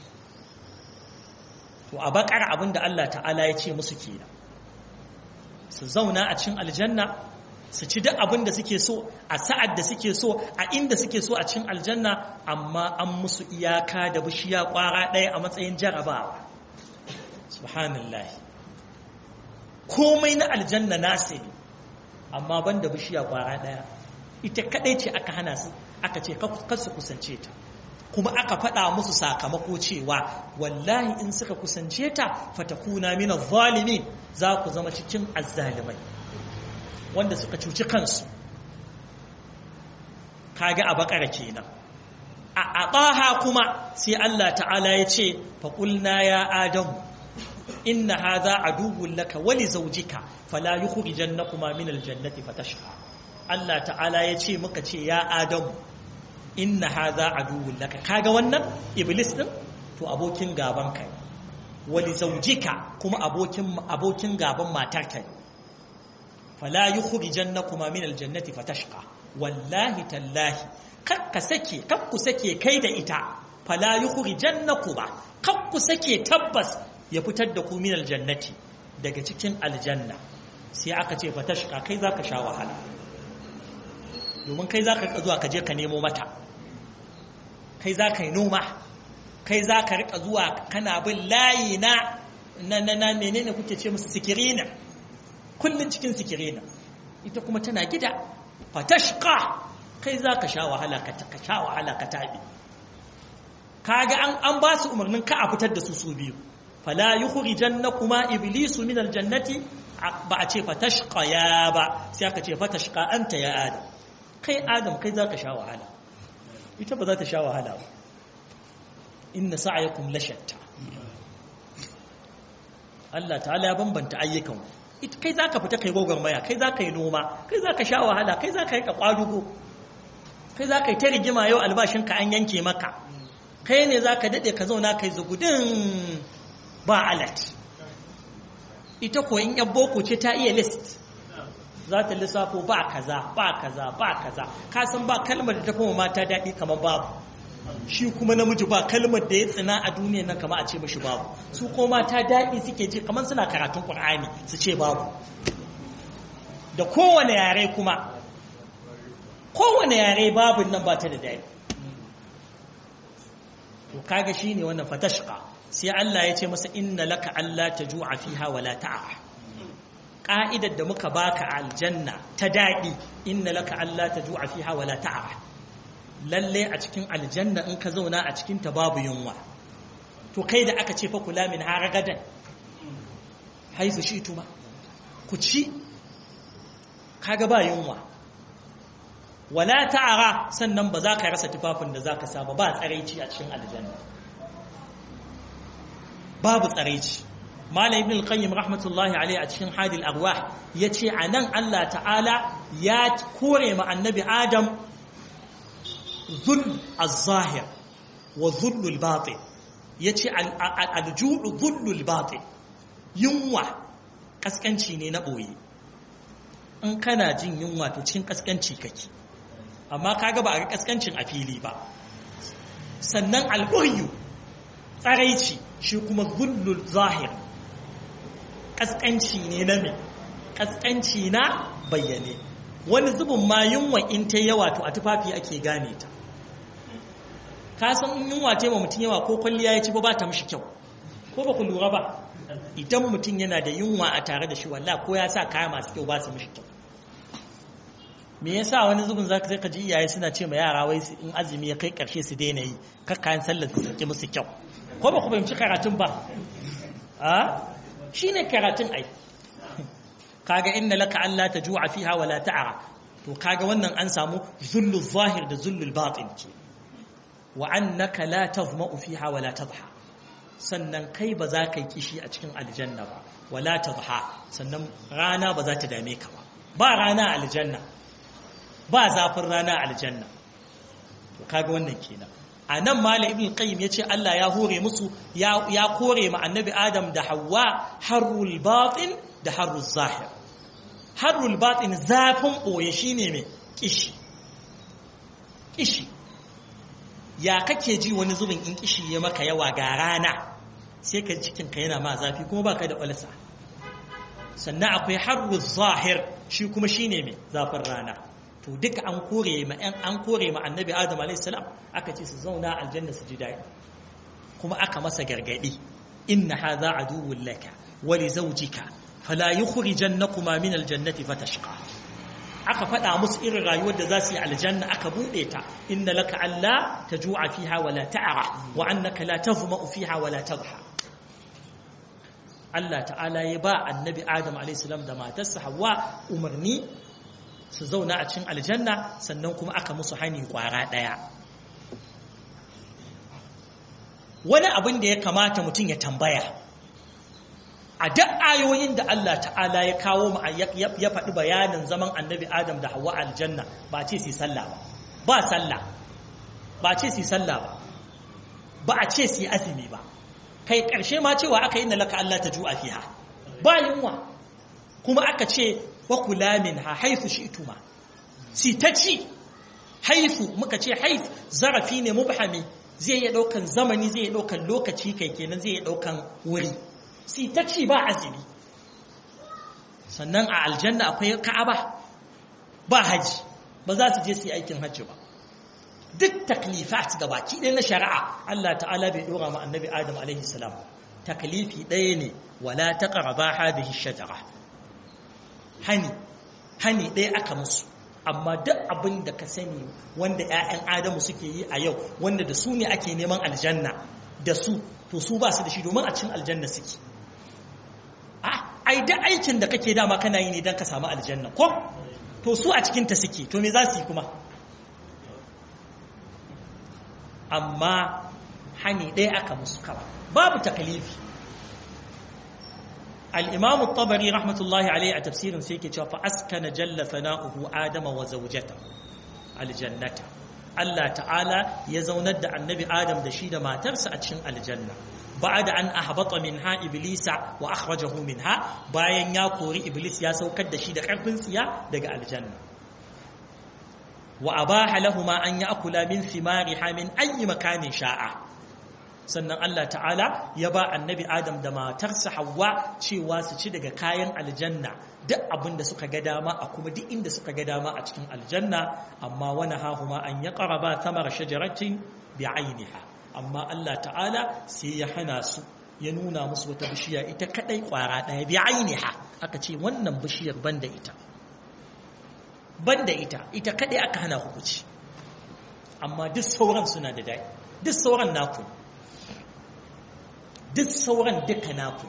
To a bakar abinda Allah ta'ala ya ce musu kenan, su zauna a cikin aljanna, su ci duk abin da suke so a sa'ad da suke so a inda suke so a cikin aljanna, amma an musu iyaka da bishiya kwara ɗaya a matsayin jarabawa. Subhanallah, komai na aljanna nasu ne, amma banda bishiya kwara ɗaya, ita kadai ce aka hana su, aka ce kar su kusance ta. Kuma aka faɗa musu sakamako cewa wallahi in suka kusance ta fatakuna min adh-dhalimin, za ku zama cikin azzalimai wanda suka cuci kansu. Kaga a bakara kenan. A ataha kuma sai Allah ta'ala ya ce fa qulna ya adamu inna hadha aduwwun laka wa li zawjika fala yukhrijannakuma min al-jannati fatashqa. Allah ta'ala ya ce muka ce ya adamu inna hadha aduwwun laka, kaga wannan iblis din to abokin gaban kai, wali zawjika kuma abokin gaban matarka, fala yukhrijannakuma min aljannati fatashqa. Wallahi tallahi kakku sake kai da ita, fala yukhrijannakuma, kakku sake tabbas ya fitar da ku min aljannati, daga cikin aljanna. Sai aka ce fatashqa, kai zaka sha wahala, domin kai zaka zuwa ka je ka nemo mata, kai za ka yi noma, kai za ka riƙa zuwa kana bin layi na menene kuke ce musu, sikirina, kullum cikin sikirina, ita kuma tana gida. Fatashqa, kai za ka sha wahala ka tabi. Kaga an ba su umarnin ka a fitar da su biyu. Fala yukhrijannakuma iblisu min aljannati, ba a ce fatashqa ya ba, sai aka ce fatashqa anta ya adam. Kai adam kai za ka sha wahala, ita ba za ta sha wahala ba. Inna sa'yakum lashatta. Allah ta'ala ya bambanta ayyukan. Kai za ka fita kai gwagwarmaya, kai za ka yi noma, kai za ka sha wahala, kai za ka yi kwadugo, kai za ka yi ta rigima yau albashinka an yanke maka, kai ne za ka daɗe ka zauna kai zugudin ba alat. Ita ko in yan boko ce ta iya list, za ta lissafo ba kaza ba kaza ba kaza ka san ba kalmar da ta kuma mata daɗi kamar babu shi kuma namiji ba kalmar da ya tsina a duniya nan kamar a ce mashi babu su ko mata daɗi suke ji kamar suna karatun Qur'ani su ce babu da kowane yare kuma kowane yare babun nan ba ta da daɗi to kaga shine wannan fatashqa sai Allah ya ce masa inna laka alla tajua fiha wala ta'a ka'idar da muka baka aljanna ta dadi inna laka alla tajua fiha wala ta'a lalle a cikin aljanna in ka zauna a cikin ta babu yunwa to kai da aka ce fa kula min haragadan haizu shi tuma ku ci kaga ba yunwa wala ta'ara sannan ba za ka rasa tufafin da za ka saba ba tsaraici a cikin aljanna babu tsaraici malam ibn al-qayyim rahmatullahi alayhi a cikin hadil arwah yace anan Allah ta'ala ya kore ma annabi adam dhul az-zahir wa dhul al-batin yace al-ju'u dhul al-batin yunwa kaskanci ne na boye in kana jin yunwa to cikin kaskanci kake amma kaga ba a ga kaskancin a fili ba sannan al'uryu tsaraici shi kuma zullul zahir kaskanci ne na me kaskanci na bayyane wani zubin ma yunwa in ta yawa to a tufafi ake gane ta ka san in yunwa ta yawa mutum yawa ko kwalliya ya ci ba ta mishi kyau ko ba ku lura ba idan mutum yana da yunwa a tare da shi wallahi ko ya sa kaya masu kyau ba su mishi kyau me yasa wani zubin zaka sai ka ji iyaye suna ce ma yara wai in azumi ya kai karshe su daina yi kakkayan sallar su saki musu kyau ko ba ku fahimci karatun ba a shine karatun ai kaga inna laka alla tajua fiha wala ta'ara to kaga wannan an samu zullu zahir da zullu batin ce wa annaka la tazma'u fiha wala tadha sannan kai ba za ka yi kishi a cikin aljanna ba wala tadha sannan rana ba za ta dame ka ba rana aljanna ba zafin rana aljanna to kaga wannan kenan anan malam ibn qayyim yace Allah ya hore musu ya kore ma annabi adam da Hawwa harrul batin da harrul zahir harrul batin zafin boye shine me kishi ya kake ji wani zubin in kishi ya maka yawa ga rana sai ka cikin ka yana ma zafi kuma baka da ulsa sannan akwai harrul zahir shi kuma shine me zafin rana to duka an kore ma annabi adam alayhi salam aka ce su zauna aljanna su ji daɗi kuma aka masa gargadi inna hadha aduwwun laka wa li zawjika fala yukhrijannakuma min aljannati fatashqa aka faɗa musu irin rayuwar da za su yi aljanna aka buɗe ta inna laka alla tajua fiha wala ta'ara wa annaka la tazma'u fiha wala tadha Allah ta'ala ya ba annabi adam alayhi salam da matarsa Hawwa umarni su zauna a cikin aljanna sannan kuma aka musu hani kwara daya wani abin da ya kamata mutum ya tambaya a duk ayoyin da Allah ta'ala ya kawo mu ya faɗi bayanin zaman annabi Adam da Hawwa aljanna ba ce su sallah ba sallah ba ce su sallah ba a ce su azumi ba kai ƙarshe ma cewa aka yi na laka Allah ta ju'a fiha ba yunwa kuma aka ce wa kula minha haythu shi'tuma si ta ci haythu muka ce hayth zarafi ne mubhami zai iya daukan zamani zai iya daukan lokaci kai kenan zai iya daukan wuri si ta ci ba azumi sannan a aljanna akwai ka'aba ba haji ba za su je su yi aikin hajji ba duk taklifat da baki ɗaya na shari'a Allah ta'ala bai dora ma annabi Adam alaihi salam taklifi ɗaya ne wala taqraba hadhihi shajara hani ɗaya aka musu amma duk abin da ka sani wanda 'ya'yan Adamu suke yi a yau wanda da su ne ake neman aljanna da su to su ba su da shi domin a cikin aljanna suke ai da aikin da kake dama kana yi ne don ka samu aljanna ko to su a cikinta suke to me za su yi kuma amma hani ɗaya aka musu kawai babu takalifi al-imam at-tabari rahmatullahi alayhi a tafsirin sai yake cewa fa askana jalla sana'uhu adama wa zawjata al-jannata Allah ta'ala ya zaunar da annabi Adam da shi da matarsa a cikin aljanna ba'da an ahbata minha iblisa wa akhrajahu minha bayan ya kori iblis ya saukar da shi da karfin tsiya daga aljanna wa abaha lahumu an ya'kula min thimariha min ayyi makanin sha'a sannan Allah ta'ala ya ba annabi Adam da matarsa Hawwa cewa su ci daga kayan aljanna duk abin da suka ga dama a kuma duk inda suka ga dama a cikin aljanna amma wani hahuma an ya qaraba thamara shajaratin bi'ainiha amma Allah ta'ala sai ya hana su ya nuna musu wata bishiya ita kadai kwara daya bi'ainiha aka ce wannan bishiyar banda ita kadai aka hana ku ci amma duk sauran suna da dai duk sauran naku duk sauran duka naku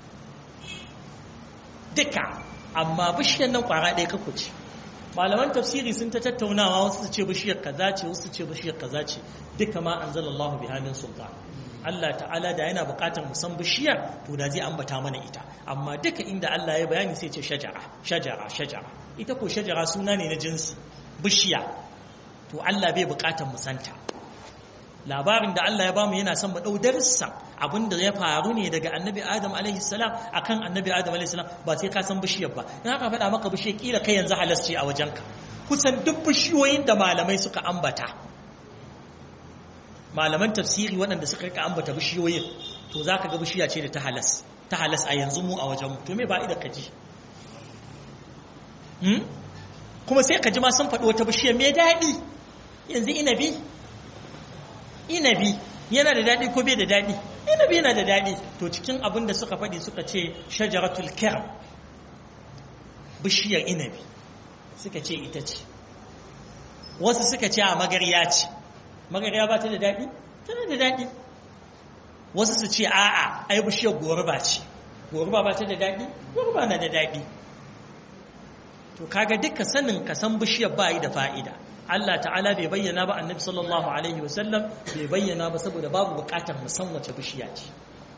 duka amma bishiyar nan kwara ɗaya kaku ce malaman tafsiri sun ta tattaunawa wasu su ce bishiyar kaza ce wasu su ce bishiyar kaza ce duka ma anzalallahu biha min sultan Allah ta'ala da yana buƙatar mu san bishiyar to da zai ambata mana ita amma duka inda Allah ya bayani sai ce shajara ita ko shajara suna ne na jinsi bishiya to Allah bai buƙatar mu santa labarin da Allah ya bamu yana son mu dau darsa abinda ya faru ne daga annabi Adam alaihi salam akan annabi Adam alaihi salam ba sai ka san bishiyar ba in aka faɗa maka bishiyar kila kai yanzu halasci a wajenka kusan duk bishiyoyin da malamai suka ambata malaman tafsiri waɗanda suka rika ambata bishiyoyin to zaka ga bishiya ce da ta halas a yanzu mu a wajen mu to me ba ida kaji kuma sai ka ji ma sun faɗi wata bishiyar mai daɗi yanzu inabi yana da daɗi ko bai da daɗi inabi yana da daɗi to cikin abin da suka faɗi suka ce shajaratul kiram bishiyar inabi suka ce ita ce wasu suka ce a magarya ce magarya ba ta da daɗi tana da daɗi wasu su ce a'a ai bishiyar goruba ce goruba ba ta da daɗi goruba na da daɗi to kaga duka sanin ka san bishiyar ba yi da fa'ida Allah ta'ala bai bayyana ba annabi sallallahu alaihi wasallam bai bayyana ba saboda babu bukatar mu san wace bishiya ce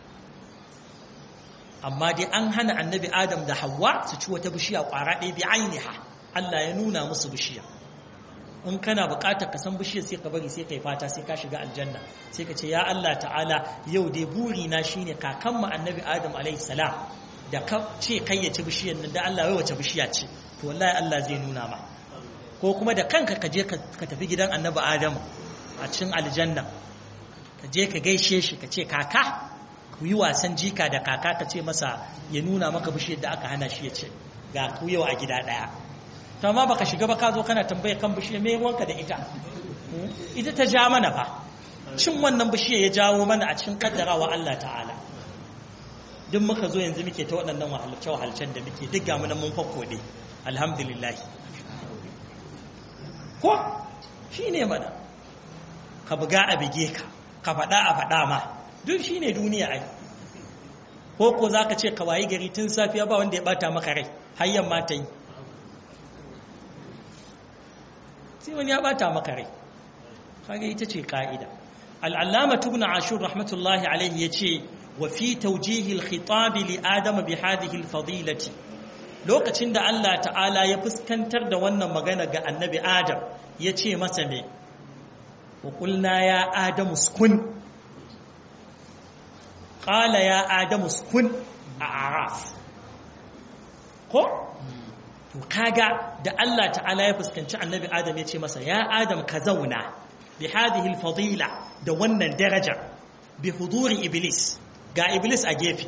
amma dai an hana annabi Adam da Hawwa su ci wata bishiya kwara ɗaya bi ainiha Allah ya nuna musu bishiya in kana bukatar ka san bishiyar sai ka bari sai kai fata sai ka shiga aljanna sai ka ce ya Allah ta'ala yau dai buri na shine kakan mu annabi Adam alaihi salam da ka ce kai ya ci bishiyar nan da Allah wai wace bishiya ce to wallahi Allah zai nuna ma ko kuma da kanka ka je ka tafi gidan annabi Adamu a cikin aljanna ka je ka gaishe shi ka ce kaka ku yi wasan jika da kaka ka ce masa ya nuna maka bishiyar da aka hana shi ya ce ga ku yau a gida daya to amma baka shiga ba ka zo kana tambaye kan bishiyar me ruwanka da ita ta ja mana fa cin wannan bishiyar ya jawo mana a cikin kaddarawa Allah ta'ala duk muka zo yanzu muke ta waɗannan wahalce-wahalcen da muke duk ga mu nan mun fakko dai alhamdulillah ko shi ne mana ka buga a bige ka faɗa a faɗa ma duk shi ne duniya ai ko za ka ce ka wayi gari tun safiya ba wanda ya ɓata maka rai har yamma ta yi sai wani ya ɓata maka rai kaga ita ce ka'ida al'allama ibn ashur rahmatullahi alaihi ya ce wa fi taujihil khitabi li adama bi hadhihi al-fadilati lokacin da Allah ta'ala ya fuskantar da wannan magana ga annabi Adam ya ce masa ne wa qulna ya adamu uskun qala ya adamu uskun a araf ko to kaga da Allah ta'ala ya fuskanci annabi Adam ya ce masa ya Adam ka zauna bi hadhihi al-fadila da wannan daraja bi huduri iblis ga iblis a gefe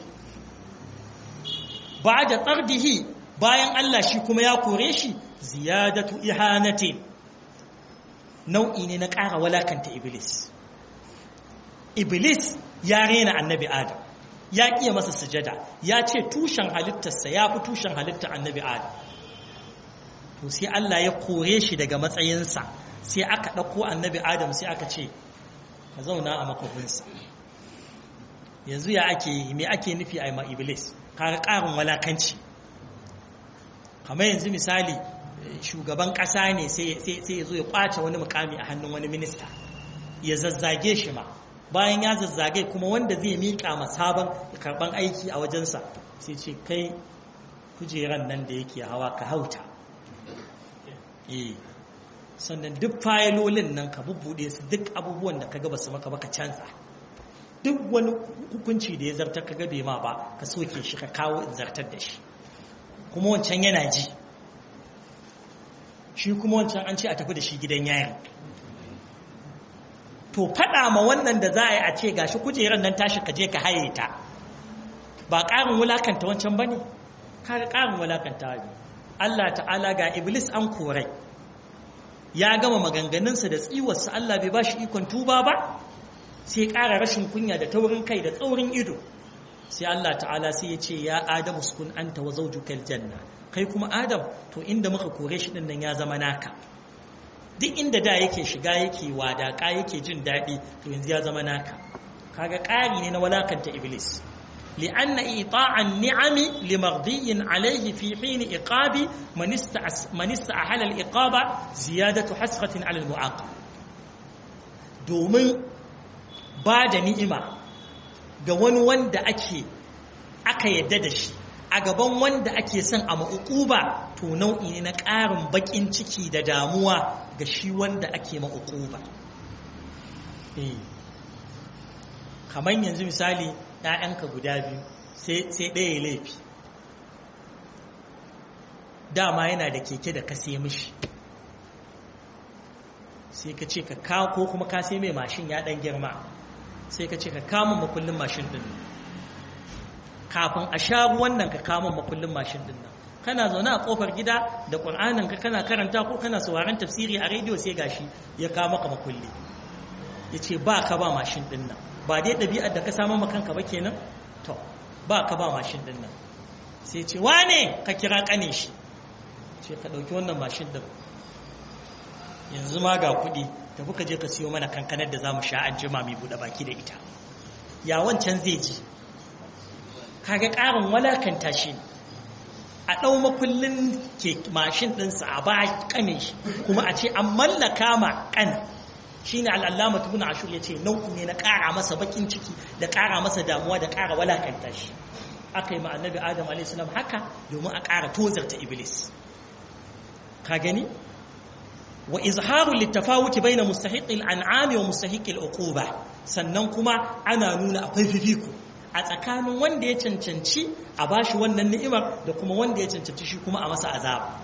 ba'da tardihi bayan Allah shi kuma ya kore shi ziyadatu ihanati nau'i ne na ƙara walakanta iblis ya rena annabi Adam ya kiya masa sujada ya ce tushen halittarsa ya fi tushen halittar annabi Adam to sai Allah ya kore shi daga matsayinsa sai aka ɗauko annabi Adam sai aka ce ka zauna a makofinsa yanzu ya ake me ake nufi a ma iblis ƙarin walakanci kamar yanzu misali shugaban ƙasa ne sai ya zo ya ƙwace wani mukami a hannun wani minista ya zazzage shi ma bayan ya zazzage kuma wanda zai miƙa masaban karɓan aiki a wajensa sai ce kai kujeran nan da yake hawa ka hauta sannan duk fayilolin nan ka bubbude su duk abubuwan da kaga basu maka ba ka canza duk wani hukunci da ya zartar kaga bai ma ba ka soke shi ka kawo in zartar da shi kuma wancan yana ji shi kuma wancan an ce a tafi da shi gidan yayin to faɗa ma wannan da za a yi a ce gashi kujerar nan tashi ka je ka haye ta ba ƙarin wulakanta wancan ba ne kaga ƙarin wulakanta ne Allah ta'ala ga iblis an korai ya gama maganganunsa da tsiwarsa Allah bai ba shi ikon tuba ba sai ƙara rashin kunya da taurin kai da tsaurin ido sai Allah ta'ala sai ya ce ya Adam uskun anta wa zawjukal janna kai kuma Adam to inda muka kore shi din nan ya zama naka duk inda da yake shiga yake wadaka yake jin daɗi to yanzu ya zama naka kaga ƙari ne na walakanta iblis لأن إيطاع النعم لمرضي عليه في حين إقاب من استأهل الإقابة زيادة حسرة على المعاقب domin ba da ni'ima ga wani wanda aka yadda da shi a gaban wanda ake son a ma'uquba to nau'i ne na ƙarin baƙin ciki da damuwa ga shi wanda ake ma'uquba kamar yanzu misali ‘ya'yanka guda biyu sai ɗaya laifi dama yana da keke da ka sai mishi sai ka ce ka kawo ko kuma ka sai mai mashin ya ɗan girma sai ka ce ka kama makullin mashin ɗin kafin a sha ruwan nan ka kama makullin mashin ɗin nan kana zaune a ƙofar gida da ƙur'anin ka kana karanta ko kana sauraron tafsiri a rediyo sai gashi ya kawo maka makulli ya ce ba ka ba mashin ɗin nan ba dai ɗabi'ar da ka samu makanka ba kenan to ba ka ba mashin ɗin nan sai ce wane ka kira ƙane shi ce ka ɗauki wannan mashin ɗin yanzu ma ga kuɗi tafi ka je ka siyo mana kankanar da za mu sha an jima mai buɗe baki da ita ya wancan zai ji kaga ƙarin walakanta shi a ɗau makullin ke mashin ɗinsa a ba ƙane shi kuma a ce an mallaka ma ƙane shi ne al'allama tubuna ashur ya ce nau'i ne na ƙara masa baƙin ciki da ƙara masa damuwa da ƙara walakanta shi aka yi ma annabi adam a.s. haka domin a ƙara tozarta iblis ka gani wa izharu littafawuti baina mustahiqil an'ami wa mustahiqil uquba sannan kuma ana nuna akwai fifiko a tsakanin wanda ya cancanci a bashi wannan ni'imar da kuma wanda ya cancanci shi kuma a masa azaba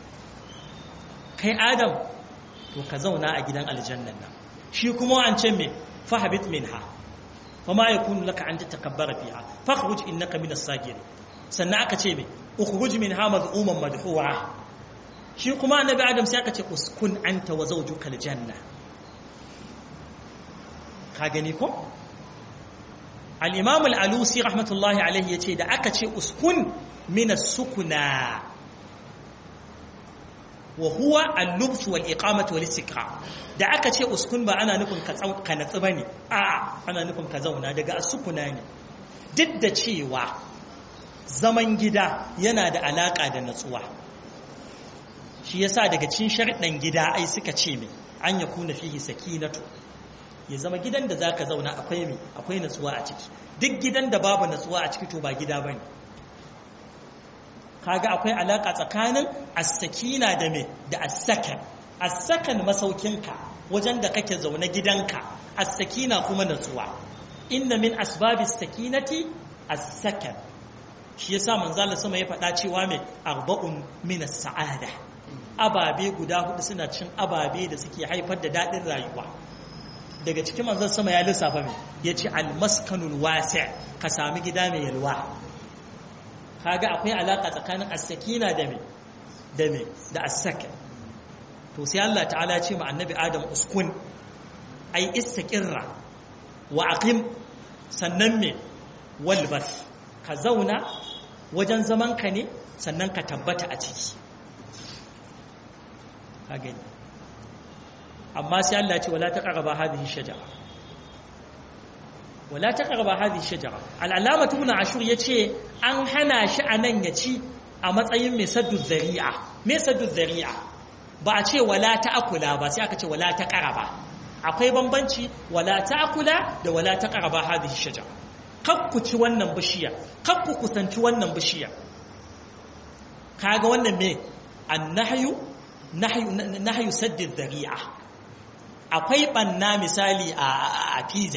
kai adam to ka zauna a gidan aljannan nan shi kuma an ce me fahabit minha fama yakunu laka an tatakabbara fiha fakhruj innaka minas sagirin sannan aka ce me ukhruj minha mad'uman madhura shi kuma annabi adam sai aka ce uskun anta wa zawjuka aljanna ka gani ko al-imam al-alusi rahmatullahi alayhi yace da aka ce uskun min as-sukuna wa huwa al-lubs wal iqamatu wal istiqra da aka ce uskun ba ana nufin ka natsu bane a ana nufin ka zauna daga as-sukuna ne duk da cewa zaman gida yana da alaka da natsuwa shi yasa daga cikin sharɗan gida ai suka ce me an yakuna fihi sakinatu ya zama gidan da zaka zauna akwai natsuwa a ciki duk gidan da babu natsuwa a ciki to ba gida bane kaga akwai alaka tsakanin as-sakina da me da as-sakan as-sakan masaukinka wajen da kake zaune gidanka as-sakina kuma natsuwa inna min asbabis sakinati as-sakan shi yasa manzo Allah sama ya faɗa cewa me arba'un min as-sa'ada ababe guda hudu suna cin ababe da suke haifar da dadin rayuwa daga cikin manzon sama ya lissafa me yace al-maskanul wasi' ka sami gida mai yalwa kaga akwai alaka tsakanin as-sakina da as-sakan to sai Allah ta'ala ya ce ma annabi Adam uskun ai istaqirra wa aqim sannan me walbas ka zauna wajen zaman ka ne sannan ka tabbata a ciki ka gani amma sai Allah ya ce wala taqrabu hadhihi shajara wala taqrabu hadhihi shajara al-allama ibn ashur yace an hana shi anan ya ci a matsayin mai saddu zari'a ba a ce wala ta'kula ba sai aka ce wala taqraba akwai bambanci wala ta'kula da wala taqraba hadhihi shajara kakku ci wannan bishiya kakku kusanci wannan bishiya kaga wannan me annahyu nahyu saddid dhari'a akwai banna misali a PZ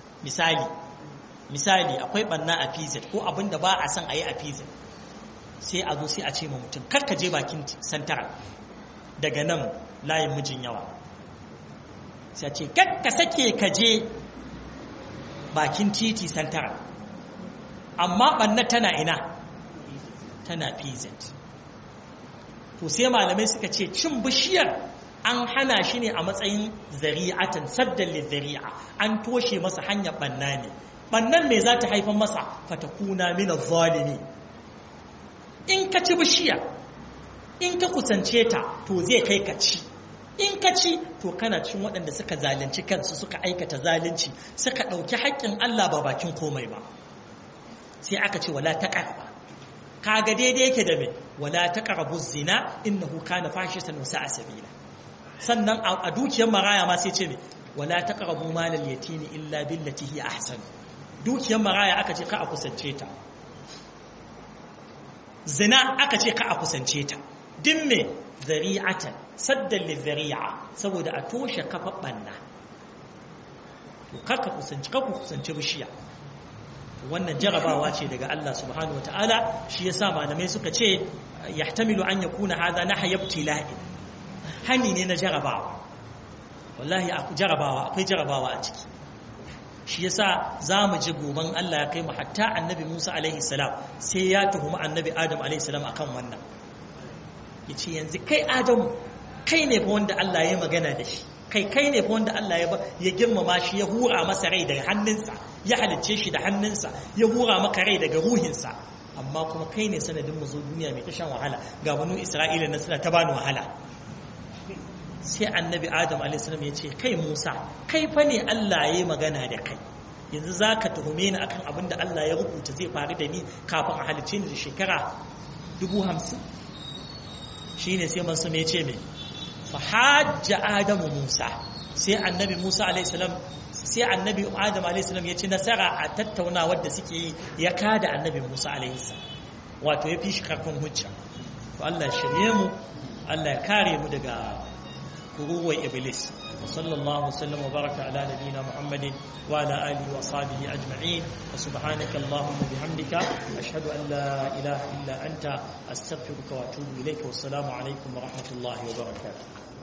misali akwai banna a PZ ko abinda ba a san ayi a PZ sai a zo sai a ce ma mutum karka je bakin santara daga nan layin mijin yawa sai a ce karka sake ka je bakin titi santara amma banna tana ina tana PZ to sai malamai suka ce cin bishiyar an hana shi ne a matsayin zari'atan saddan lizari'a an toshe masa hanyar banna ne bannan me za ta haifar masa fatakuna min az-zalimi in ka ci bishiya in ka kusance ta to zai kai ka ci in ka ci to kana cin waɗanda suka zalunci kansu suka aikata zalunci suka ɗauki haƙƙin Allah ba bakin komai ba sai aka ce wala taqrabu kaga daidai yake da me wala taqrabu zina innahu kana fahishatan wa sa'a sabila sannan a dukiyar maraya ma sai ce me wala taqrabu malal yatimi illa billati hi ahsan dukiyar maraya aka ce ka a kusance ta zina aka ce ka a kusance ta din me zari'atan saddan lizari'a saboda a toshe kafar banna to ka kusance bishiya wannan jarabawa ce daga Allah subhanahu wataala shi yasa malamai suka ce yahtamilu an yakuna hadha nahya ibtila'i hani ne na jarabawa wallahi akwai jarabawa a ciki shi yasa zamu ji goban Allah ya kai mu hatta annabi Musa alaihi salam sai ya tuhumi annabi Adam alaihi salam akan wannan yace yanzu kai Adam kai ne fa wanda Allah ya magana da shi kai ne fa wanda Allah ya girmama shi ya hura masa rai daga hannunsa ya halicce shi da hannunsa ya hura maka rai daga ruhinsa amma kuma kai ne sanadin mu zo duniya mai tashan wahala ga banu Isra'ila na suna ta bani wahala sai annabi Adam a.s. ya ce kai Musa kai fa ne Allah ya yi magana da kai yanzu za ka tuhume ni akan abin da Allah ya rubuta zai faru da ni kafin a halicce ni da shekara 50,000 shi ne sai mansu mai ce mai fa hajja Adamu Musa sai annabi Musa a.s. sai annabi Adam a.s. ya ci nasara a tattaunawar da suke yi ya kada annabi Musa a.s. wato ya fi shi karfin hujja to Allah shirye mu Allah ya kare mu daga kuruwar iblis sallallahu wasallam wa baraka ala nabiyina muhammadin wa ala alihi wa sahbihi ajma'in wa subhanaka allahumma bihamdika ashhadu an la ilaha illa anta astaghfiruka wa atubu ilayka wa assalamu alaikum wa rahmatullahi wa barakatuh